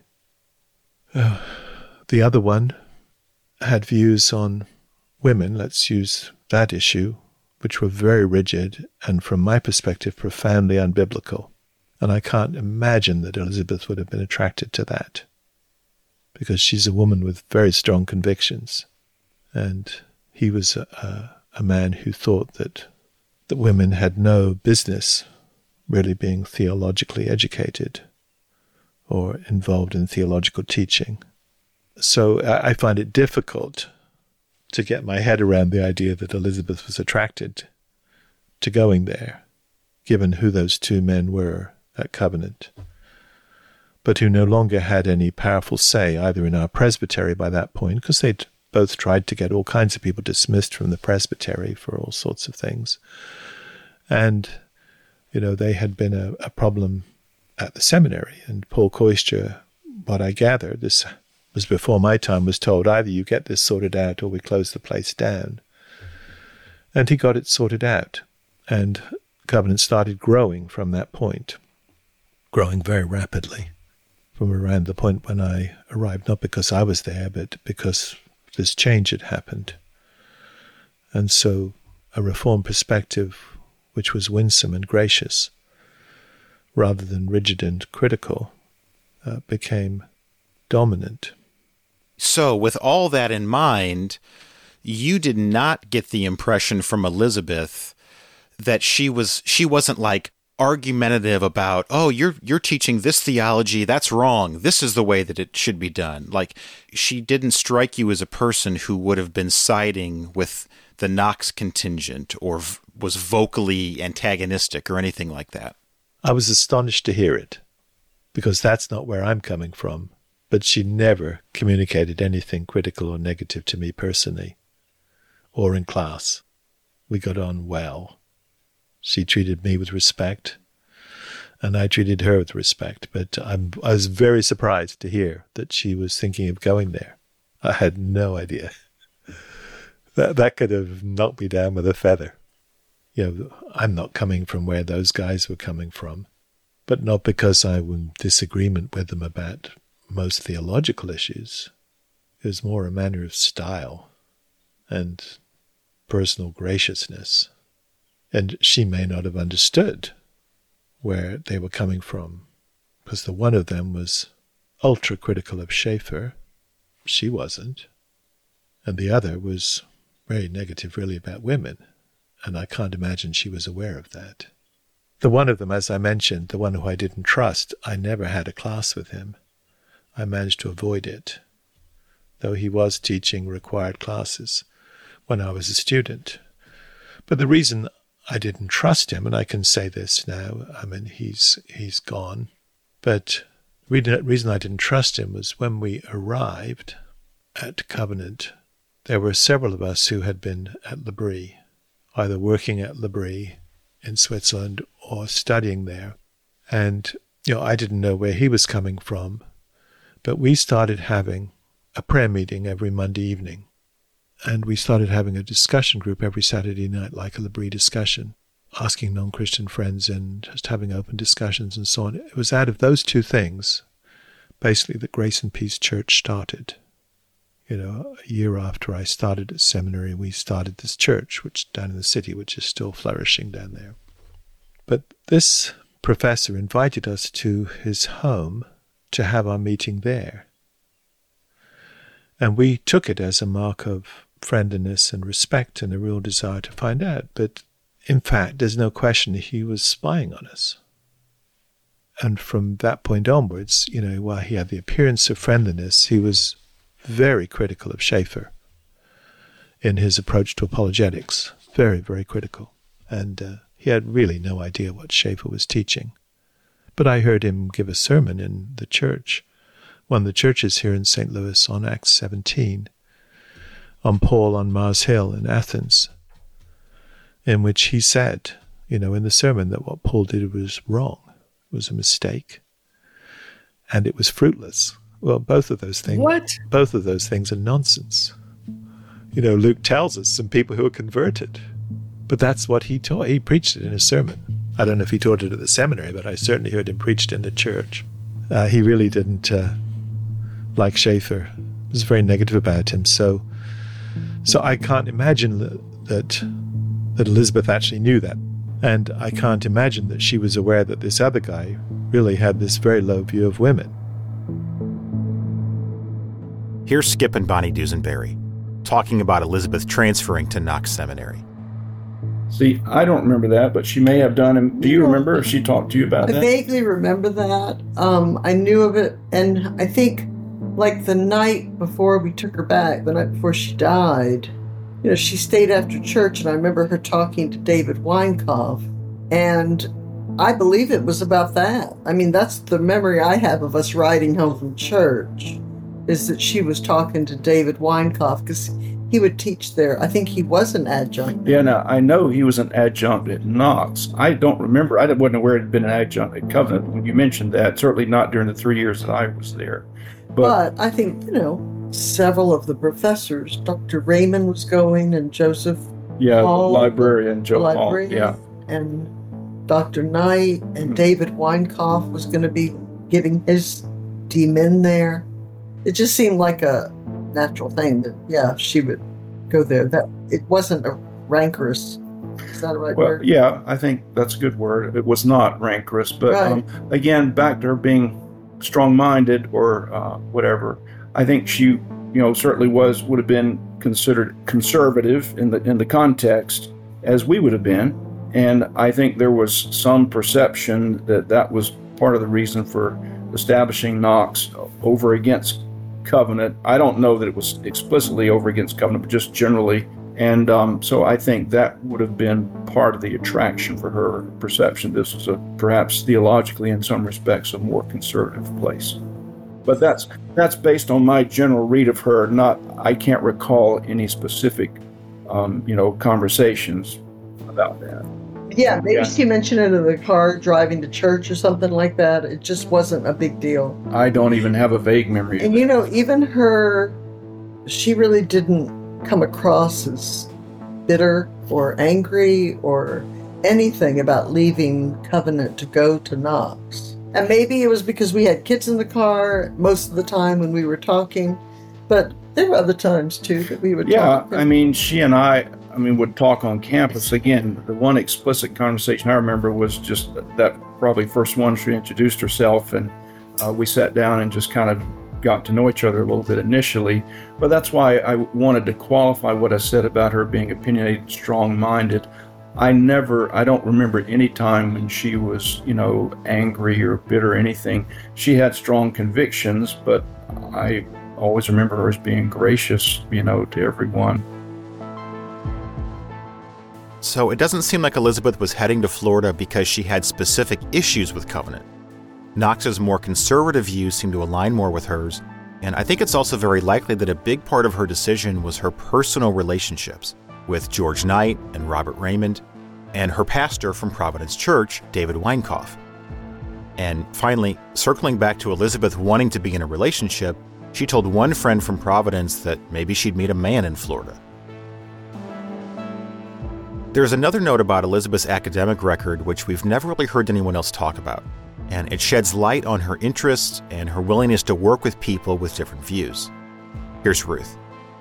The other one had views on women, let's use that issue, which were very rigid and, from my perspective, profoundly unbiblical. And I can't imagine that Elizabeth would have been attracted to that, because she's a woman with very strong convictions. And he was a man who thought that women had no business really being theologically educated or involved in theological teaching. So I find it difficult to get my head around the idea that Elizabeth was attracted to going there, given who those two men were at Covenant, but who no longer had any powerful say either in our presbytery by that point, because they'd both tried to get all kinds of people dismissed from the presbytery for all sorts of things. And, they had been a problem at the seminary. And Paul Koischer, what I gather, this was before my time, was told, either you get this sorted out or we close the place down. And he got it sorted out. And Covenant started growing from that point, growing very rapidly from around the point when I arrived, not because I was there, but because this change had happened. And so a Reformed perspective, which was winsome and gracious, rather than rigid and critical, became dominant. So with all that in mind, you did not get the impression from Elizabeth that she wasn't like argumentative about, oh, you're teaching this theology, that's wrong, this is the way that it should be done. Like, she didn't strike you as a person who would have been siding with the Knox contingent or was vocally antagonistic or anything like that. I was astonished to hear it, because that's not where I'm coming from. But she never communicated anything critical or negative to me personally, or in class. We got on well. She treated me with respect, and I treated her with respect. But I was very surprised to hear that she was thinking of going there. I had no idea. That could have knocked me down with a feather. I'm not coming from where those guys were coming from, but not because I was in disagreement with them about most theological issues. It was more a matter of style and personal graciousness. And she may not have understood where they were coming from, because the one of them was ultra-critical of Schaeffer. She wasn't. And the other was very negative, really, about women. And I can't imagine she was aware of that. The one of them, as I mentioned, the one who I didn't trust, I never had a class with him. I managed to avoid it, though he was teaching required classes when I was a student. But the reason I didn't trust him, and I can say this now, he's gone, but the reason I didn't trust him was when we arrived at Covenant, there were several of us who had been at L'Abri, either working at L'Abri in Switzerland or studying there. And, I didn't know where he was coming from, but we started having a prayer meeting every Monday evening. And we started having a discussion group every Saturday night, like a L'Abri discussion, asking non-Christian friends and just having open discussions and so on. It was out of those two things, basically, that Grace and Peace Church started. A year after I started at seminary, we started this church, which down in the city, which is still flourishing down there. But this professor invited us to his home to have our meeting there. And we took it as a mark of friendliness and respect and a real desire to find out. But in fact, there's no question he was spying on us. And from that point onwards, while he had the appearance of friendliness, he was very critical of Schaeffer in his approach to apologetics. Very, very critical. And he had really no idea what Schaeffer was teaching. But I heard him give a sermon in the church, one of the churches here in St. Louis, on Acts 17, on Paul on Mars Hill in Athens, in which he said, in the sermon, that what Paul did was wrong, was a mistake, and it was fruitless. Well, both of those things. What? Both of those things are nonsense. Luke tells us some people who are converted, but that's what he taught. He preached it in a sermon. I don't know if he taught it at the seminary, but I certainly heard him preached in the church. He really didn't like Schaeffer. It was very negative about him. So I can't imagine that Elizabeth actually knew that, and I can't imagine that she was aware that this other guy really had this very low view of women. Here's Skip and Bonnie Dusenberry talking about Elizabeth transferring to Knox Seminary. See, I don't remember that, but she may have done. And do you remember if she talked to you about that? I vaguely remember that. I knew of it, and I think, like the night before we took her back, the night before she died, she stayed after church, and I remember her talking to David Weinkopf, and I believe it was about that. I mean, that's the memory I have of us riding home from church, is that she was talking to David Weinkauf, because he would teach there. I think he was an adjunct. Yeah, now, I know he was an adjunct at Knox. I don't remember. I wasn't aware he'd been an adjunct at Covenant when you mentioned that. Certainly not during the 3 years that I was there. But I think, several of the professors, Dr. Raymond was going, and Joseph Hall, the librarian, Joe Hall, and Dr. Knight, and David Weinkauf was going to be giving his DMin there. It just seemed like a natural thing that, she would go there. That it wasn't a rancorous. Is that a right word? Yeah, I think that's a good word. It was not rancorous, but right. Again, back to her being strong-minded or whatever. I think she, certainly would have been considered conservative in the context as we would have been, and I think there was some perception that was part of the reason for establishing Knox over against Covenant. I don't know that it was explicitly over against Covenant, but just generally. And so I think that would have been part of the attraction for her perception. This was perhaps theologically, in some respects, a more conservative place. But that's based on my general read of her. I can't recall any specific, conversations about that. Yeah, maybe she mentioned it in the car driving to church or something like that. It just wasn't a big deal. I don't even have a vague memory. And even her, she really didn't come across as bitter or angry or anything about leaving Covenant to go to Knox. And maybe it was because we had kids in the car most of the time when we were talking, but there were other times too that we would talk. Yeah, I mean, she and I would talk on campus. Again, the one explicit conversation I remember was just that probably first one she introduced herself, and we sat down and just kind of got to know each other a little bit initially. But that's why I wanted to qualify what I said about her being opinionated, strong-minded. I don't remember any time when she was, angry or bitter or anything. She had strong convictions, but I always remember her as being gracious, to everyone. So it doesn't seem like Elizabeth was heading to Florida because she had specific issues with Covenant. Knox's more conservative views seem to align more with hers, and I think it's also very likely that a big part of her decision was her personal relationships with George Knight and Robert Raymond, and her pastor from Providence Church, David Weinkauf. And finally, circling back to Elizabeth wanting to be in a relationship, she told one friend from Providence that maybe she'd meet a man in Florida. There's another note about Elizabeth's academic record which we've never really heard anyone else talk about, and it sheds light on her interests and her willingness to work with people with different views. Here's Ruth.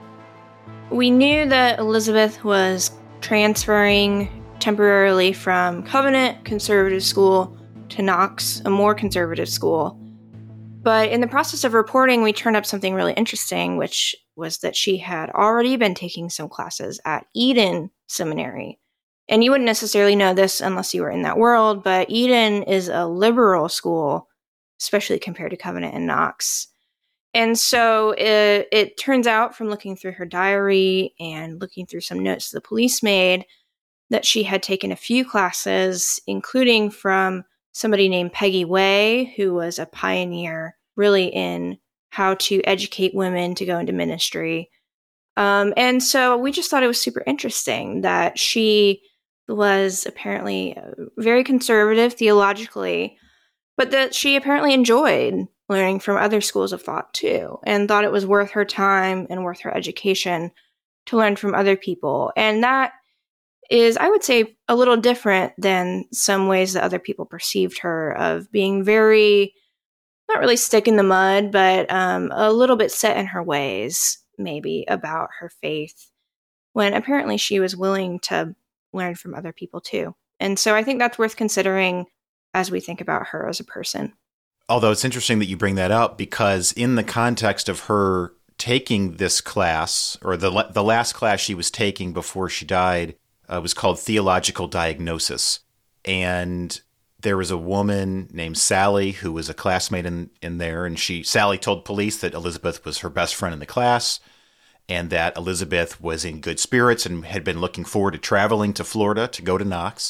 We knew that Elizabeth was transferring temporarily from Covenant conservative school to Knox, a more conservative school. But in the process of reporting, we turned up something really interesting, which was that she had already been taking some classes at Eden Seminary. And you wouldn't necessarily know this unless you were in that world, but Eden is a liberal school, especially compared to Covenant and Knox. And so it turns out from looking through her diary and looking through some notes the police made that she had taken a few classes, including from somebody named Peggy Way, who was a pioneer really in how to educate women to go into ministry. And so we just thought it was super interesting that she was apparently very conservative theologically, but that she apparently enjoyed learning from other schools of thought too, and thought it was worth her time and worth her education to learn from other people. And that is, I would say, a little different than some ways that other people perceived her of being very, not really stick in the mud, but a little bit set in her ways, maybe, about her faith, when apparently she was willing to learn from other people too. And so I think that's worth considering as we think about her as a person. Although it's interesting that you bring that up, because in the context of her taking this class, or the last class she was taking before she died, was called Theological Diagnosis. And there was a woman named Sally who was a classmate in there, and Sally told police that Elizabeth was her best friend in the class, and that Elizabeth was in good spirits and had been looking forward to traveling to Florida to go to Knox.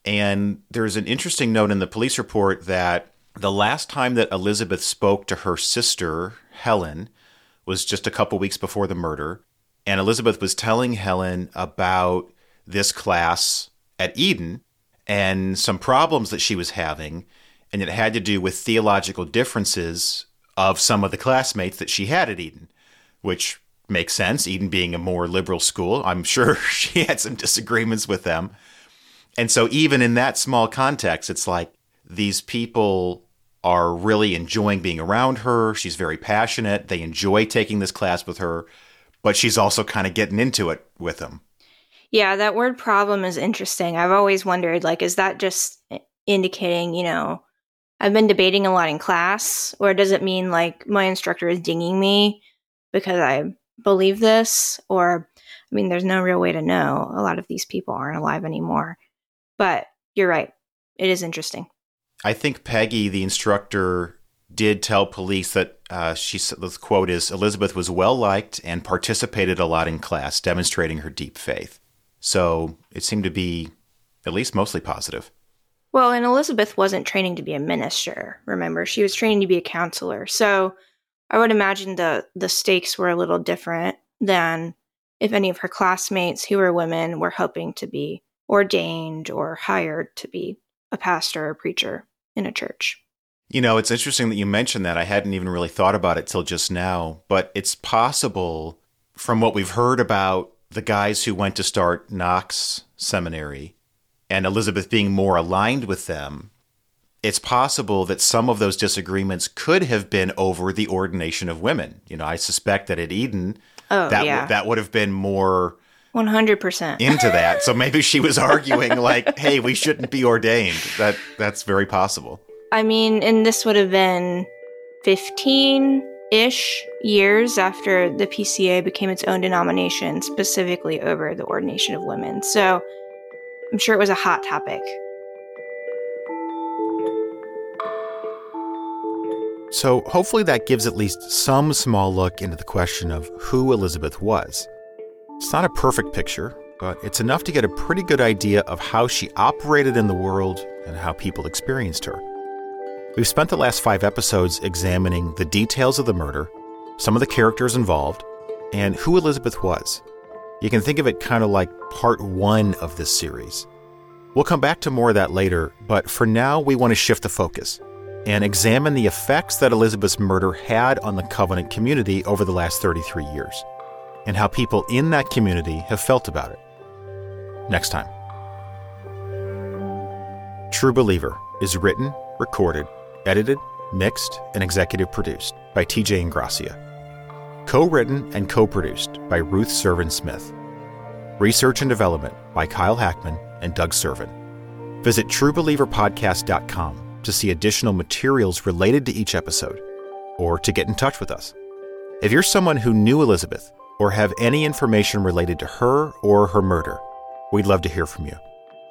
And there's an interesting note in the police report that the last time that Elizabeth spoke to her sister, Helen, was just a couple weeks before the murder. And Elizabeth was telling Helen about this class at Eden and some problems that she was having. And it had to do with theological differences of some of the classmates that she had at Eden, which makes sense. Eden being a more liberal school, I'm sure she had some disagreements with them. And so even in that small context, it's like these people are really enjoying being around her. She's very passionate. They enjoy taking this class with her, but she's also kind of getting into it with them. Yeah, that word problem is interesting. I've always wondered, like, is that just indicating, I've been debating a lot in class, or does it mean like my instructor is dinging me because I believe this? Or, there's no real way to know. A lot of these people aren't alive anymore. But you're right. It is interesting. I think Peggy, the instructor, did tell police that she said, the quote is, Elizabeth was well-liked and participated a lot in class, demonstrating her deep faith. So it seemed to be at least mostly positive. Well, and Elizabeth wasn't training to be a minister, remember? She was training to be a counselor. So I would imagine the stakes were a little different than if any of her classmates who were women were hoping to be ordained or hired to be a pastor or preacher in a church. It's interesting that you mentioned that. I hadn't even really thought about it till just now, but it's possible from what we've heard about the guys who went to start Knox Seminary and Elizabeth being more aligned with them, it's possible that some of those disagreements could have been over the ordination of women. I suspect that at Eden, that would have been more 100% into that. So maybe she was arguing like, hey, we shouldn't be ordained. That's very possible. And this would have been 15-ish years after the PCA became its own denomination, specifically over the ordination of women. So I'm sure it was a hot topic. So hopefully that gives at least some small look into the question of who Elizabeth was. It's not a perfect picture, but it's enough to get a pretty good idea of how she operated in the world and how people experienced her. We've spent the last 5 episodes examining the details of the murder, some of the characters involved, and who Elizabeth was. You can think of it kind of like part 1 of this series. We'll come back to more of that later, but for now we want to shift the focus and examine the effects that Elizabeth's murder had on the Covenant community over the last 33 years, and how people in that community have felt about it. Next time. True Believer is written, recorded, edited, mixed, and executive produced by TJ Ingracia. Co-written and co-produced by Ruth Servin-Smith. Research and development by Kyle Hackman and Doug Servin. Visit truebelieverpodcast.com to see additional materials related to each episode, or to get in touch with us. If you're someone who knew Elizabeth, or have any information related to her or her murder, we'd love to hear from you.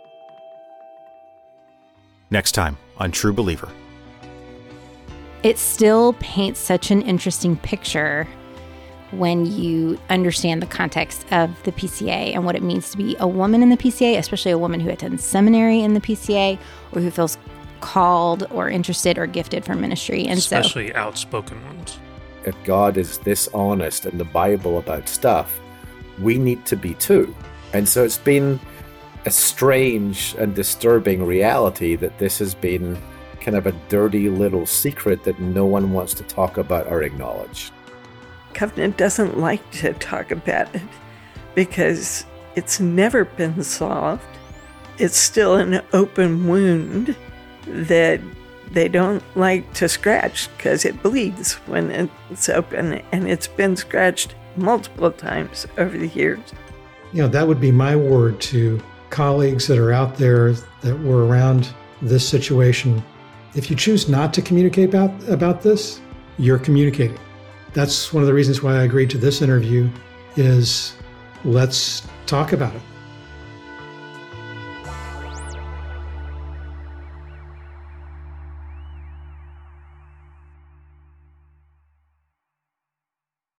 Next time on True Believer. It still paints such an interesting picture when you understand the context of the PCA and what it means to be a woman in the PCA, especially a woman who attends seminary in the PCA or who feels called or interested or gifted for ministry. And especially outspoken ones. If God is this honest in the Bible about stuff, we need to be too. And so it's been a strange and disturbing reality that this has been kind of a dirty little secret that no one wants to talk about or acknowledge. Covenant doesn't like to talk about it because it's never been solved. It's still an open wound that they don't like to scratch because it bleeds when it's open, and it's been scratched multiple times over the years. That would be my word to colleagues that are out there that were around this situation. If you choose not to communicate about this, you're communicating. That's one of the reasons why I agreed to this interview is let's talk about it.